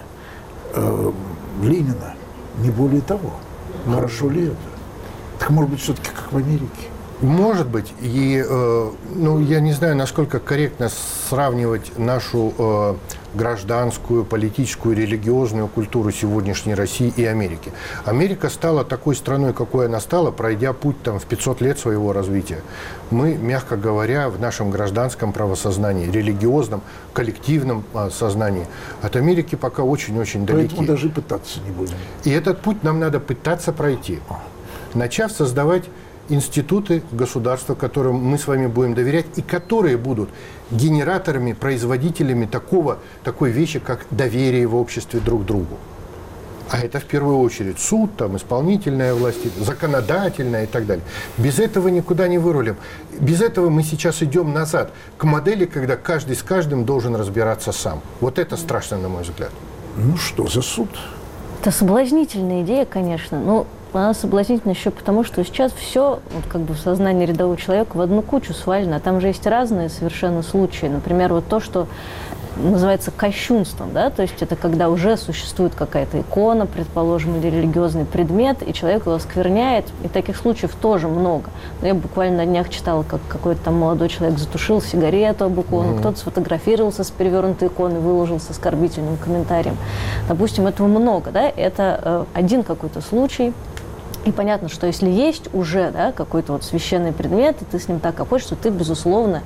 [SPEAKER 1] Ленина. Не более того. Хорошо ли это? Так может быть, все-таки как в Америке?
[SPEAKER 4] Может быть. И, я не знаю, насколько корректно сравнивать нашу гражданскую, политическую, религиозную культуру сегодняшней России и Америки. Америка стала такой страной, какой она стала, пройдя путь там, в 500 лет своего развития. Мы, мягко говоря, в нашем гражданском правосознании, религиозном, коллективном сознании от Америки пока очень-очень далеки.
[SPEAKER 1] Поэтому даже пытаться не будем.
[SPEAKER 4] И этот путь нам надо пытаться пройти, начав создавать институты государства, которым мы с вами будем доверять, и которые будут генераторами, производителями такой вещи, как доверие в обществе друг к другу. А это в первую очередь суд, там, исполнительная власть, законодательная и так далее. Без этого никуда не вырулим. Без этого мы сейчас идем назад к модели, когда каждый с каждым должен разбираться сам. Вот это страшно, на мой взгляд.
[SPEAKER 1] Ну что за суд?
[SPEAKER 3] Это соблазнительная идея, конечно. Но она соблазнительна еще потому, что сейчас все в сознании рядового человека в одну кучу свалено. А там же есть разные совершенно случаи. Например, вот то, что называется кощунством, да, то есть это когда уже существует какая-то икона, предположим, или религиозный предмет, и человек его оскверняет, и таких случаев тоже много. Я буквально на днях читала, как какой-то там молодой человек затушил сигарету об икону, кто-то сфотографировался с перевернутой иконой, выложил с оскорбительным комментарием. Допустим, этого много, да, это один какой-то случай. И понятно, что если есть уже какой-то вот священный предмет, и ты с ним так обходишь, что ты, безусловно,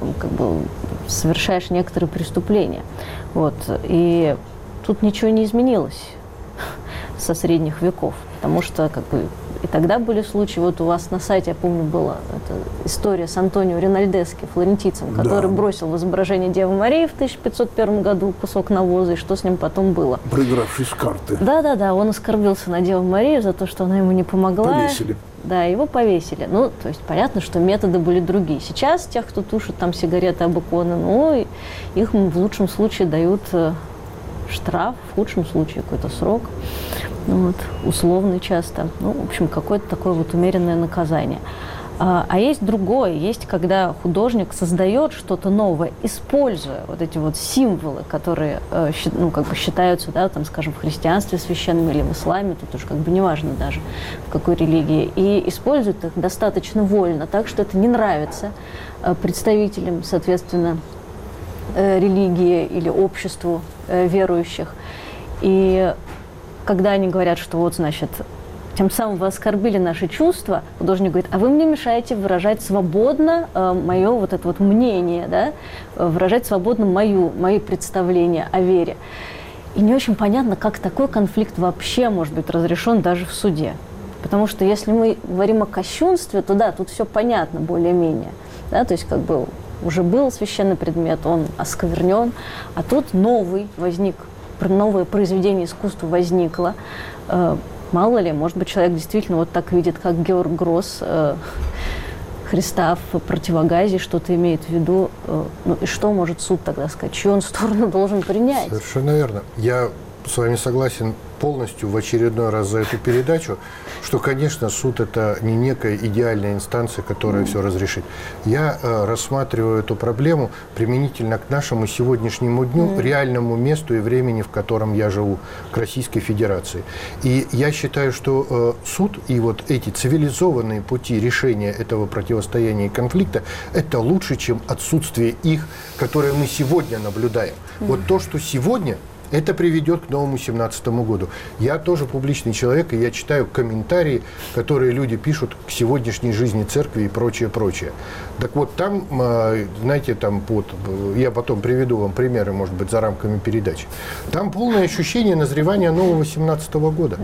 [SPEAKER 3] совершаешь некоторые преступления. Вот. И тут ничего не изменилось со средних веков, потому что и тогда были случаи, вот у вас на сайте, я помню, была история с Антонио Ринальдески, флорентийцем, который бросил в изображение Девы Марии в 1501 году кусок навоза, и что с ним потом было.
[SPEAKER 1] Проигравший в карты.
[SPEAKER 3] Да, он оскорбился на Деву Марию за то, что она ему не помогла.
[SPEAKER 1] Повесили.
[SPEAKER 3] Да, его повесили. Ну, то есть понятно, что методы были другие. Сейчас тех, кто тушит там сигареты об иконы, их в лучшем случае дают штраф, в худшем случае какой-то срок, условный часто. В общем, какое-то такое вот умеренное наказание. А есть другое, есть когда художник создает что-то новое, используя вот эти вот символы, которые считаются, скажем, в христианстве священными или в исламе, тут уж неважно даже в какой религии, и использует их достаточно вольно, так что это не нравится представителям, соответственно, религии или обществу верующих. И когда они говорят, что вот, значит, тем самым вы оскорбили наши чувства, художник говорит, а вы мне мешаете выражать свободно мое вот это вот мнение, да? Выражать свободно мои представления о вере. И не очень понятно, как такой конфликт вообще может быть разрешен даже в суде. Потому что если мы говорим о кощунстве, то да, тут все понятно более-менее. Да? То есть как бы уже был священный предмет, он осквернен, а тут новое произведение искусства возникло. Мало ли, может быть, человек действительно вот так видит, как Георг Гросс, Христа в противогазе, что-то имеет в виду. Ну и что может суд тогда сказать? Чью он сторону должен принять?
[SPEAKER 4] Совершенно верно. Я с вами согласен полностью в очередной раз за эту передачу, что, конечно, суд – это не некая идеальная инстанция, которая все разрешит. Я рассматриваю эту проблему применительно к нашему сегодняшнему дню, реальному месту и времени, в котором я живу, к Российской Федерации. И я считаю, что суд и вот эти цивилизованные пути решения этого противостояния и конфликта – это лучше, чем отсутствие их, которое мы сегодня наблюдаем. Вот то, что сегодня – это приведет к новому 2017 году. Я тоже публичный человек, и я читаю комментарии, которые люди пишут к сегодняшней жизни церкви и прочее, прочее. Так вот, там, знаете, там вот, я потом приведу вам примеры, может быть, за рамками передачи. Там полное ощущение назревания нового 2017 года.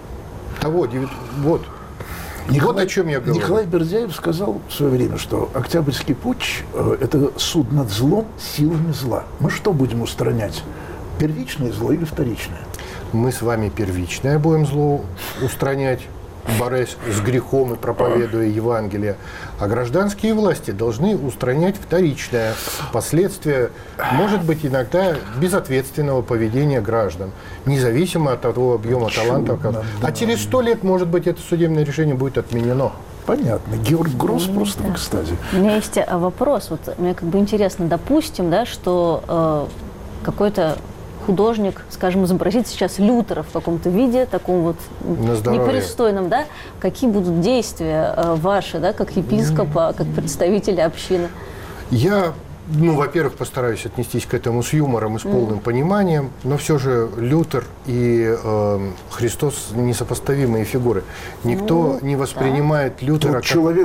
[SPEAKER 4] Вот. Вот о чем я говорю.
[SPEAKER 1] Николай Бердяев сказал в свое время, что Октябрьский путч – это суд над злом силами зла. Мы что будем устранять? Первичное зло или вторичное?
[SPEAKER 4] Мы с вами первичное будем зло устранять, борясь с грехом и проповедуя Евангелие. А гражданские власти должны устранять вторичное последствия, может быть, иногда безответственного поведения граждан, независимо от того объема талантов. А через 100 лет, может быть, это судебное решение будет отменено.
[SPEAKER 1] Понятно. Георг Гросс просто в экстазе.
[SPEAKER 3] У меня есть вопрос. Вот мне как бы интересно, допустим, да, что какой-то художник, скажем, изобразит сейчас Лютера в каком-то виде, таком вот непристойном, да? Какие будут действия ваши, да, как епископа, как представителя общины?
[SPEAKER 4] Я, во-первых, постараюсь отнестись к этому с юмором и с полным пониманием, но все же Лютер и Христос несопоставимые фигуры. Никто не воспринимает Лютера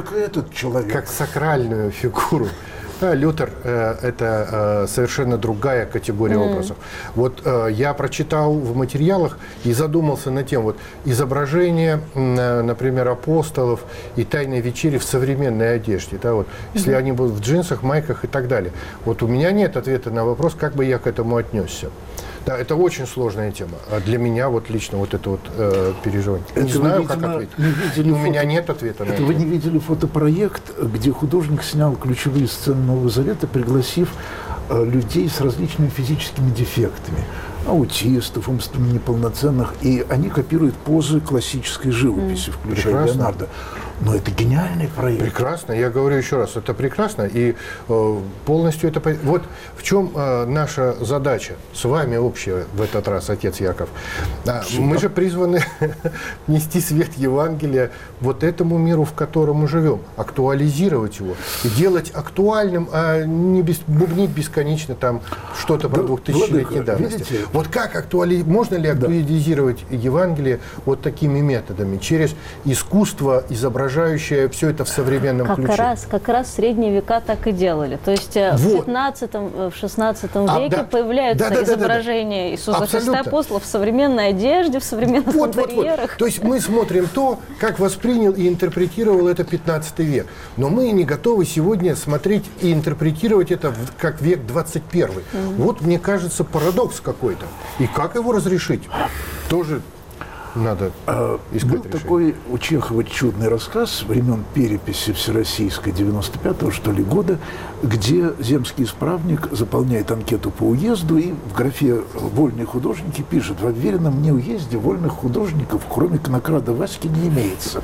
[SPEAKER 4] как сакральную фигуру. Да, Лютер – это совершенно другая категория образов. Вот я прочитал в материалах и задумался над тем, вот изображение, например, апостолов и Тайной вечери в современной одежде. Да, вот, если они будут в джинсах, майках и так далее. Вот у меня нет ответа на вопрос, как бы я к этому отнесся. Да, это очень сложная тема. А для меня вот лично вот это вот переживание. Не знаю, как ответить. У меня нет ответа на это.
[SPEAKER 1] Вы не видели фотопроект, где художник снял ключевые сцены Нового Завета, пригласив людей с различными физическими дефектами, аутистов, умственно неполноценных, и они копируют позы классической живописи, включая Леонардо. Но это гениальный проект.
[SPEAKER 4] Прекрасно. Я говорю еще раз, это прекрасно. И полностью это... Вот в чем наша задача с вами общая в этот раз, отец Яков. Мы же призваны нести свет Евангелия вот этому миру, в котором мы живем, актуализировать его и делать актуальным, а не бубнить бесконечно там что-то про 2000-летней давности. Вот как можно ли актуализировать Евангелие вот такими методами? Через искусство, изображающее все это в современном ключе.
[SPEAKER 3] Как раз в средние века так и делали. То есть в 15-16 веке появляются изображения Иисуса Христа апостолов в современной одежде, в современных интерьерах.
[SPEAKER 4] То есть мы смотрим то, как воспринял и интерпретировал это 15 век. Но мы не готовы сегодня смотреть и интерпретировать это как век 21. Вот, мне кажется, парадокс какой-то. И как его разрешить? Тоже надо искать
[SPEAKER 1] Был
[SPEAKER 4] решение.
[SPEAKER 1] такой у Чехова чудный рассказ времен переписи всероссийской 95-го, что ли, года, где земский исправник заполняет анкету по уезду и в графе «Вольные художники» пишет: в обверенном мне уезде вольных художников, кроме конокрада Васьки, не имеется.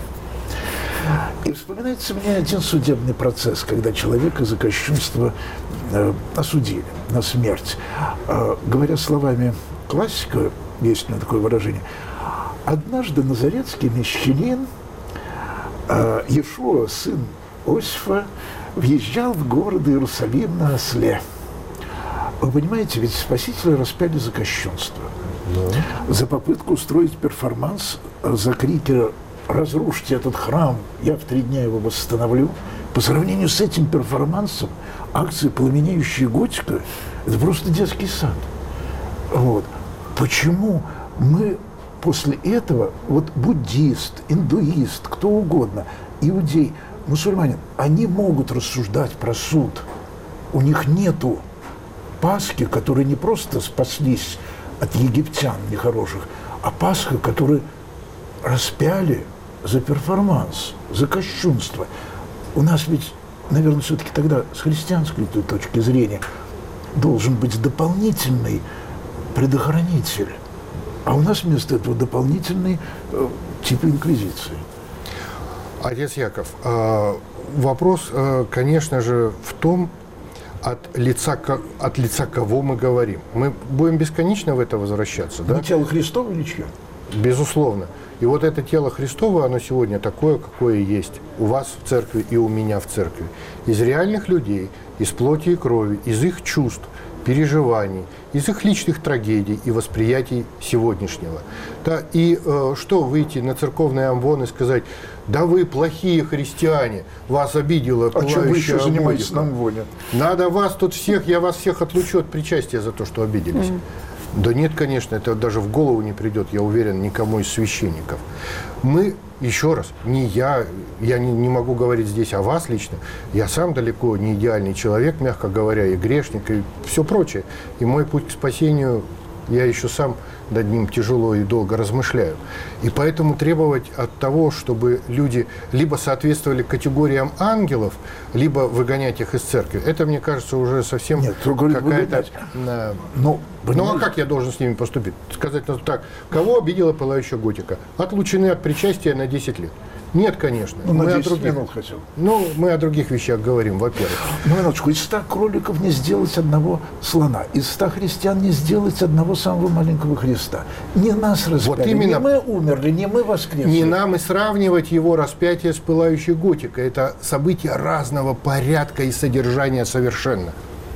[SPEAKER 1] И вспоминается мне один судебный процесс, когда человека за кощунство осудили на смерть. Говоря словами классика, есть у него такое выражение: однажды назаретский мещанин Иешуа, сын Иосифа, въезжал в город Иерусалим на осле. Вы понимаете, ведь Спасителя распяли за кощунство, за попытку устроить перформанс, за крики «разрушьте этот храм, я в 3 дня его восстановлю». По сравнению с этим перформансом акции «Пламенеющая готика» – это просто детский сад. Вот. Почему мы после этого, вот буддист, индуист, кто угодно, иудей, мусульманин, они могут рассуждать про суд. У них нету Пасхи, которые не просто спаслись от египтян нехороших, а Пасха, которые распяли за перформанс, за кощунство. У нас ведь, наверное, все-таки тогда с христианской точки зрения должен быть дополнительный предохранитель. А у нас вместо этого дополнительный тип инквизиции.
[SPEAKER 4] Отец Яков, вопрос, конечно же, в том, от лица кого мы говорим. Мы будем бесконечно в это возвращаться, да?
[SPEAKER 1] Не тело Христово или чье?
[SPEAKER 4] Безусловно. И вот это тело Христово, оно сегодня такое, какое есть у вас в церкви и у меня в церкви. Из реальных людей, из плоти и крови, из их чувств, переживаний, из их личных трагедий и восприятий сегодняшнего. Да, и что выйти на церковный амвон и сказать: да вы плохие христиане, вас обидела пылающая
[SPEAKER 1] А чем вы еще
[SPEAKER 4] обойка.
[SPEAKER 1] занимаетесь на амвоне?
[SPEAKER 4] Надо вас тут всех, я вас всех отлучу от причастия за то, что обиделись. Да нет, конечно, это даже в голову не придет, я уверен, никому из священников. Мы, еще раз, я не могу говорить здесь о вас лично, я сам далеко не идеальный человек, мягко говоря, и грешник, и все прочее. И мой путь к спасению, я еще сам над ним тяжело и долго размышляю. И поэтому требовать от того, чтобы люди либо соответствовали категориям ангелов, либо выгонять их из церкви, это, мне кажется, уже совсем какая-то... Ну а как я должен с ними поступить? Сказать так: кого обидела пылающая готика? Отлучены от причастия на 10 лет. Нет, конечно.
[SPEAKER 1] Мы о других хотел.
[SPEAKER 4] Мы о других вещах говорим, во-первых.
[SPEAKER 1] Минуточку, из 100 кроликов не сделать одного слона, из 100 христиан не сделать одного самого маленького Христа. Не нас распяли, вот именно, не мы умерли, не мы воскресли.
[SPEAKER 4] Не нам и сравнивать его распятие с пылающей готикой. Это события разного порядка и содержания совершенно.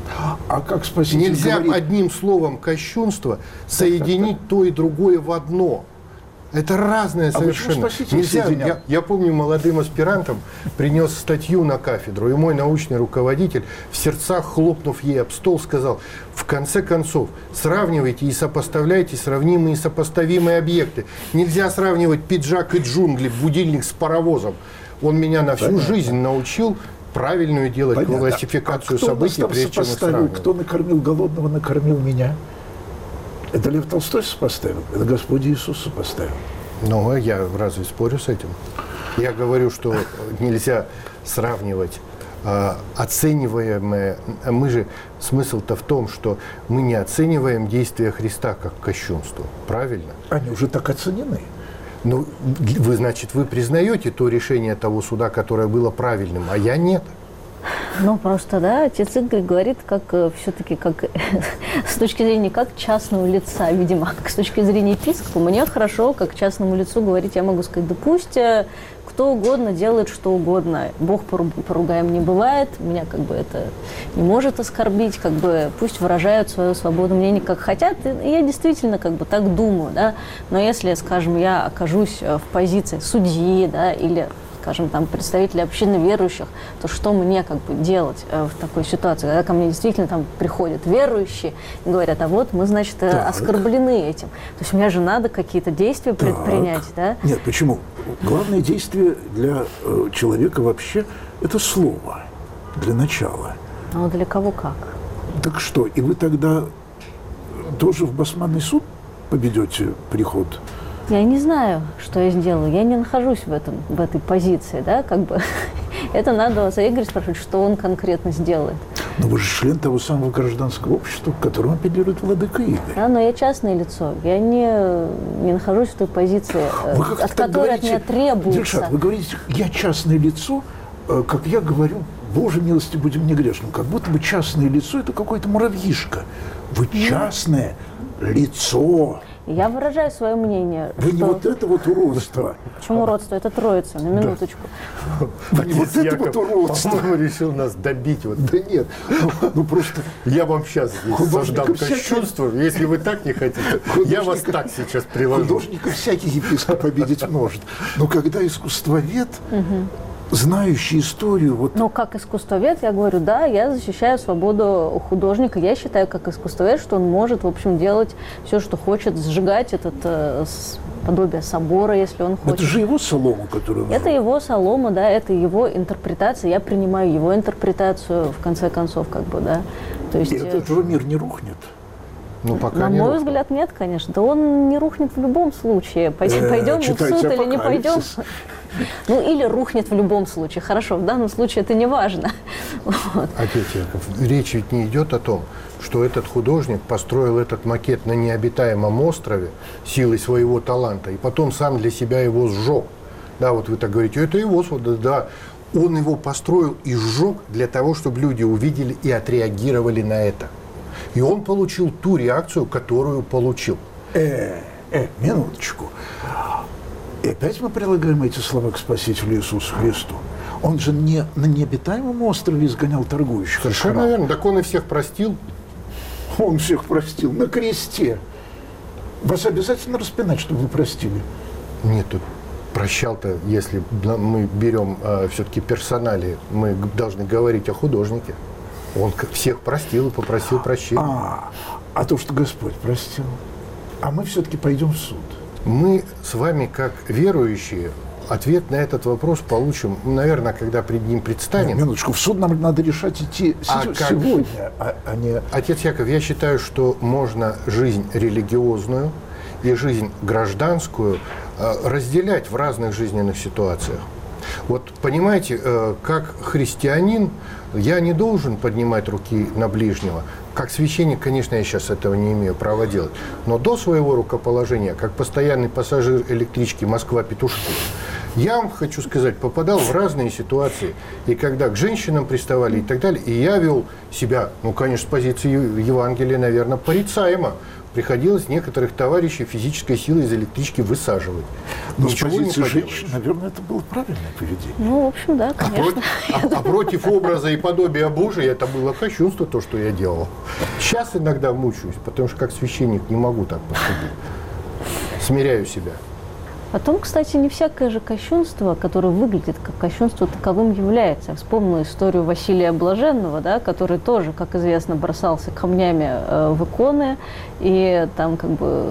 [SPEAKER 1] А как Спаситель
[SPEAKER 4] Нельзя
[SPEAKER 1] говорит...
[SPEAKER 4] одним словом кощунство соединить то и другое в одно. Это разное совершенно. Нельзя. Я помню, молодым аспирантам принес статью на кафедру, и мой научный руководитель, в сердцах хлопнув ей об стол, сказал: в конце концов, сравнивайте и сопоставляйте сравнимые и сопоставимые объекты. Нельзя сравнивать пиджак и джунгли, будильник с паровозом. Он меня на всю жизнь научил правильную делать классификацию событий, прежде чем сравнивать.
[SPEAKER 1] Кто накормил голодного, накормил меня. Это Лев Толстой сопоставил, это Господь Иисус сопоставил.
[SPEAKER 4] Ну, я разве спорю с этим? Я говорю, что нельзя сравнивать оцениваемое. Мы же, смысл-то в том, что мы не оцениваем действия Христа как кощунство. Правильно?
[SPEAKER 1] Они уже так оценены.
[SPEAKER 4] Ну, вы признаете то решение того суда, которое было правильным, а я нет.
[SPEAKER 3] Ну, просто, да, отец Игорь говорит, как все-таки, как с точки зрения как частного лица, видимо, как с точки зрения епископа, мне хорошо, как частному лицу говорить, я могу сказать: да пусть кто угодно делает что угодно, Бог поругаем не бывает, меня как бы это не может оскорбить, как бы пусть выражают свою свободу мнения как хотят, и я действительно как бы так думаю, да, но если, скажем, я окажусь в позиции судьи, да, или, скажем, там, представители общины верующих, то что мне как бы делать в такой ситуации, когда ко мне действительно там приходят верующие и говорят: а вот мы, значит, оскорблены этим. То есть мне же надо какие-то действия предпринять, да?
[SPEAKER 1] Нет, почему? Главное действие для человека вообще – это слово, для начала.
[SPEAKER 3] Ну, для кого как?
[SPEAKER 1] Так что, и вы тогда тоже в басманный суд поведете приход?
[SPEAKER 3] Я не знаю, что я сделаю. Я не нахожусь в этой позиции, да, как бы. Это надо у отца Игоря спрашивать, что он конкретно сделает.
[SPEAKER 1] Но вы же член того самого гражданского общества, к которому апеллирует владыка Игорь.
[SPEAKER 3] Да, но я частное лицо. Я не нахожусь в той позиции, от которой от меня требуется.
[SPEAKER 1] Дельшат, вы говорите: я частное лицо, как я говорю, Боже милости, будем не грешным. Как будто бы частное лицо – это какой-то муравьишка. Вы частное лицо.
[SPEAKER 3] Я выражаю свое мнение.
[SPEAKER 1] Вы не вот это вот уродство.
[SPEAKER 3] Почему уродство? Это троица, на минуточку.
[SPEAKER 1] Вы не вот
[SPEAKER 4] Отец
[SPEAKER 1] это вот
[SPEAKER 4] Яков,
[SPEAKER 1] уродство.
[SPEAKER 4] по-моему, решил нас добить. Вот.
[SPEAKER 1] Да нет, ну просто
[SPEAKER 4] Я вам сейчас здесь
[SPEAKER 1] Художников
[SPEAKER 4] создам
[SPEAKER 1] всяких-
[SPEAKER 4] кощунство. Если вы так не хотите, я вас так сейчас приложу.
[SPEAKER 1] художников всяких епископ обидеть может. Но когда искусствовед, знающий историю, вот
[SPEAKER 3] Но как искусствовед, я говорю, да, я защищаю свободу художника. Я считаю, как искусствовед, что он может, в общем, делать все, что хочет, сжигать этот подобие собора, если он хочет.
[SPEAKER 1] это же его солому, которую он
[SPEAKER 3] Это
[SPEAKER 1] жег.
[SPEAKER 3] его солома, да, это его интерпретация. Я принимаю его интерпретацию, в конце концов, как бы, да. То есть,
[SPEAKER 1] И от этого мир не рухнет.
[SPEAKER 4] Ну, пока
[SPEAKER 3] на
[SPEAKER 4] не
[SPEAKER 3] мой
[SPEAKER 4] рухнул.
[SPEAKER 3] взгляд, нет, конечно. Да он не рухнет в любом случае. Пойдем мы в
[SPEAKER 1] читайте
[SPEAKER 3] суд или не пойдем.
[SPEAKER 1] Апокалипсис.
[SPEAKER 3] Ну, или рухнет в любом случае. Хорошо, в данном случае это не важно. Вот.
[SPEAKER 4] Отец Яков, речь ведь не идет о том, что этот художник построил этот макет на необитаемом острове силой своего таланта, и потом сам для себя его сжег. Да, вот вы так говорите, это его, да. Он его построил и сжег для того, чтобы люди увидели и отреагировали на это. И он получил ту реакцию, которую получил.
[SPEAKER 1] Минуточку. И опять мы прилагаем эти слова к Спасителю Иисусу Христу. Он же не на необитаемом острове изгонял торгующих.
[SPEAKER 4] Совершенно верно. Так он и всех простил.
[SPEAKER 1] Он всех простил на кресте. Вас обязательно распинать, чтобы вы простили.
[SPEAKER 4] Нет, тут прощал-то, если мы берем все-таки персонали, мы должны говорить о художнике. Он всех простил и попросил прощения.
[SPEAKER 1] А то, что Господь простил. А мы все-таки пойдем в суд.
[SPEAKER 4] Мы с вами, как верующие, ответ на этот вопрос получим, наверное, когда пред ним предстанем.
[SPEAKER 1] Минуточку, в суд нам надо решать идти
[SPEAKER 4] как?
[SPEAKER 1] сегодня, а не...
[SPEAKER 4] Отец Яков, я считаю, что можно жизнь религиозную и жизнь гражданскую разделять в разных жизненных ситуациях. Вот понимаете, как христианин я не должен поднимать руки на ближнего. Как священник, конечно, я сейчас этого не имею права делать. Но до своего рукоположения, как постоянный пассажир электрички Москва-Петушки, я вам хочу сказать, попадал в разные ситуации. И когда к женщинам приставали и так далее, и я вел себя, ну, конечно, с позиции Евангелия, наверное, порицаемо. Приходилось некоторых товарищей физической силой из электрички высаживать.
[SPEAKER 1] Но с
[SPEAKER 4] Ничего не
[SPEAKER 1] позиции
[SPEAKER 4] поделаешь.
[SPEAKER 1] женщин, наверное, это было правильное поведение.
[SPEAKER 3] Ну, в общем, да, конечно.
[SPEAKER 4] А против образа и подобия Божия это было кощунство, то, что я делал. Сейчас иногда мучаюсь, потому что как священник не могу так поступить. Смиряю себя.
[SPEAKER 3] Потом, кстати, не всякое же кощунство, которое выглядит как кощунство, таковым является. Я вспомнила историю Василия Блаженного, да, который тоже, как известно, бросался камнями в иконы, и там как бы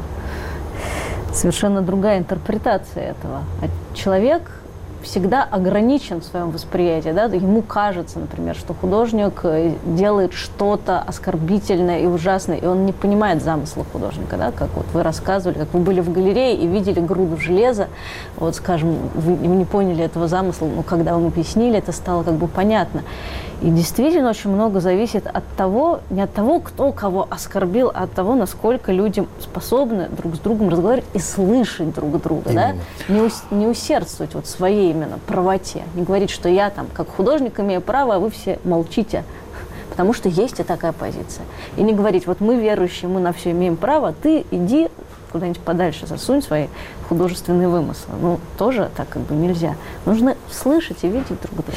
[SPEAKER 3] совершенно другая интерпретация этого. А человек всегда ограничен в своем восприятии, да? Ему кажется, например, что художник делает что-то оскорбительное и ужасное, и он не понимает замысла художника, да? Как вот вы рассказывали, как вы были в галерее и видели груду железа, вот, скажем, вы не поняли этого замысла, но когда вам объяснили, это стало как бы понятно. И действительно очень много зависит от того, не от того, кто кого оскорбил, а от того, насколько люди способны друг с другом разговаривать и слышать друг друга, да? Не усердствовать вот в своей именно правоте, не говорить, что я там как художник имею право, а вы все молчите, потому что есть и такая позиция. И не говорить, вот мы верующие, мы на все имеем право, ты иди куда-нибудь подальше, засунь свои художественные вымыслы. Ну, тоже так как бы нельзя. Нужно слышать и видеть друг друга.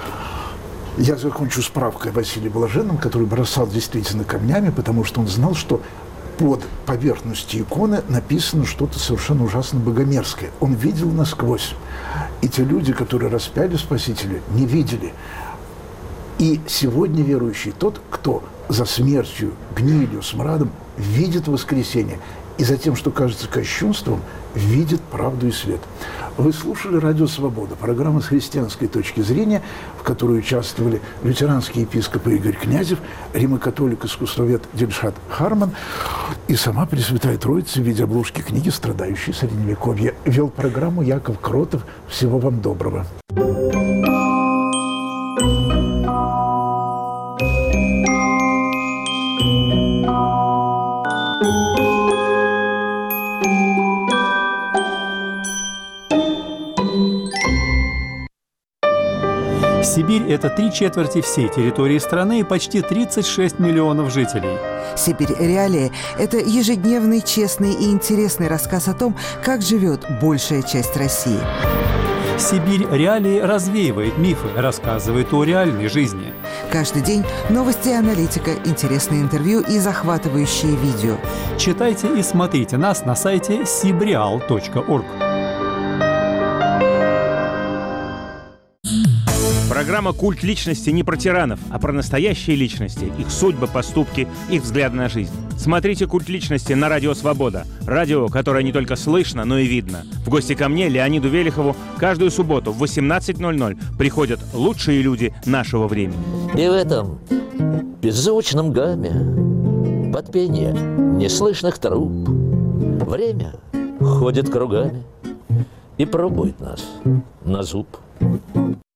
[SPEAKER 1] Я закончу справкой о Василии Блаженном, который бросал действительно камнями, потому что он знал, что под поверхностью иконы написано что-то совершенно ужасно богомерзкое. Он видел насквозь. И те люди, которые распяли Спасителя, не видели. И сегодня верующий тот, кто за смертью, гнилью, смрадом видит воскресение, и за тем, что кажется кощунством, видит правду и свет. Вы слушали «Радио Свобода», программа с христианской точки зрения, в которой участвовали лютеранский епископ Игорь Князев, римокатолик, искусствовед Дильшат Харман и сама Пресвятая Троица в виде обложки книги «Страдающие Средневековье». Вел программу Яков Кротов. Всего вам доброго.
[SPEAKER 5] Сибирь – это 3/4 всей территории страны и почти 36 миллионов жителей.
[SPEAKER 6] «Сибирь. Реалии» – это ежедневный, честный и интересный рассказ о том, как живет большая часть России.
[SPEAKER 5] «Сибирь. Реалии» развеивает мифы, рассказывает о реальной жизни.
[SPEAKER 6] Каждый день новости и аналитика, интересные интервью и захватывающие видео.
[SPEAKER 5] Читайте и смотрите нас на сайте sibreal.org.
[SPEAKER 7] Программа «Культ личности» не про тиранов, а про настоящие личности, их судьбы, поступки, их взгляды на жизнь. Смотрите «Культ личности» на Радио Свобода. Радио, которое не только слышно, но и видно. В гости ко мне, Леониду Велихову, каждую субботу в 18:00 приходят лучшие люди нашего времени.
[SPEAKER 8] И в этом беззвучном гамме, под пение неслышных труб, время ходит кругами и пробует нас на зуб.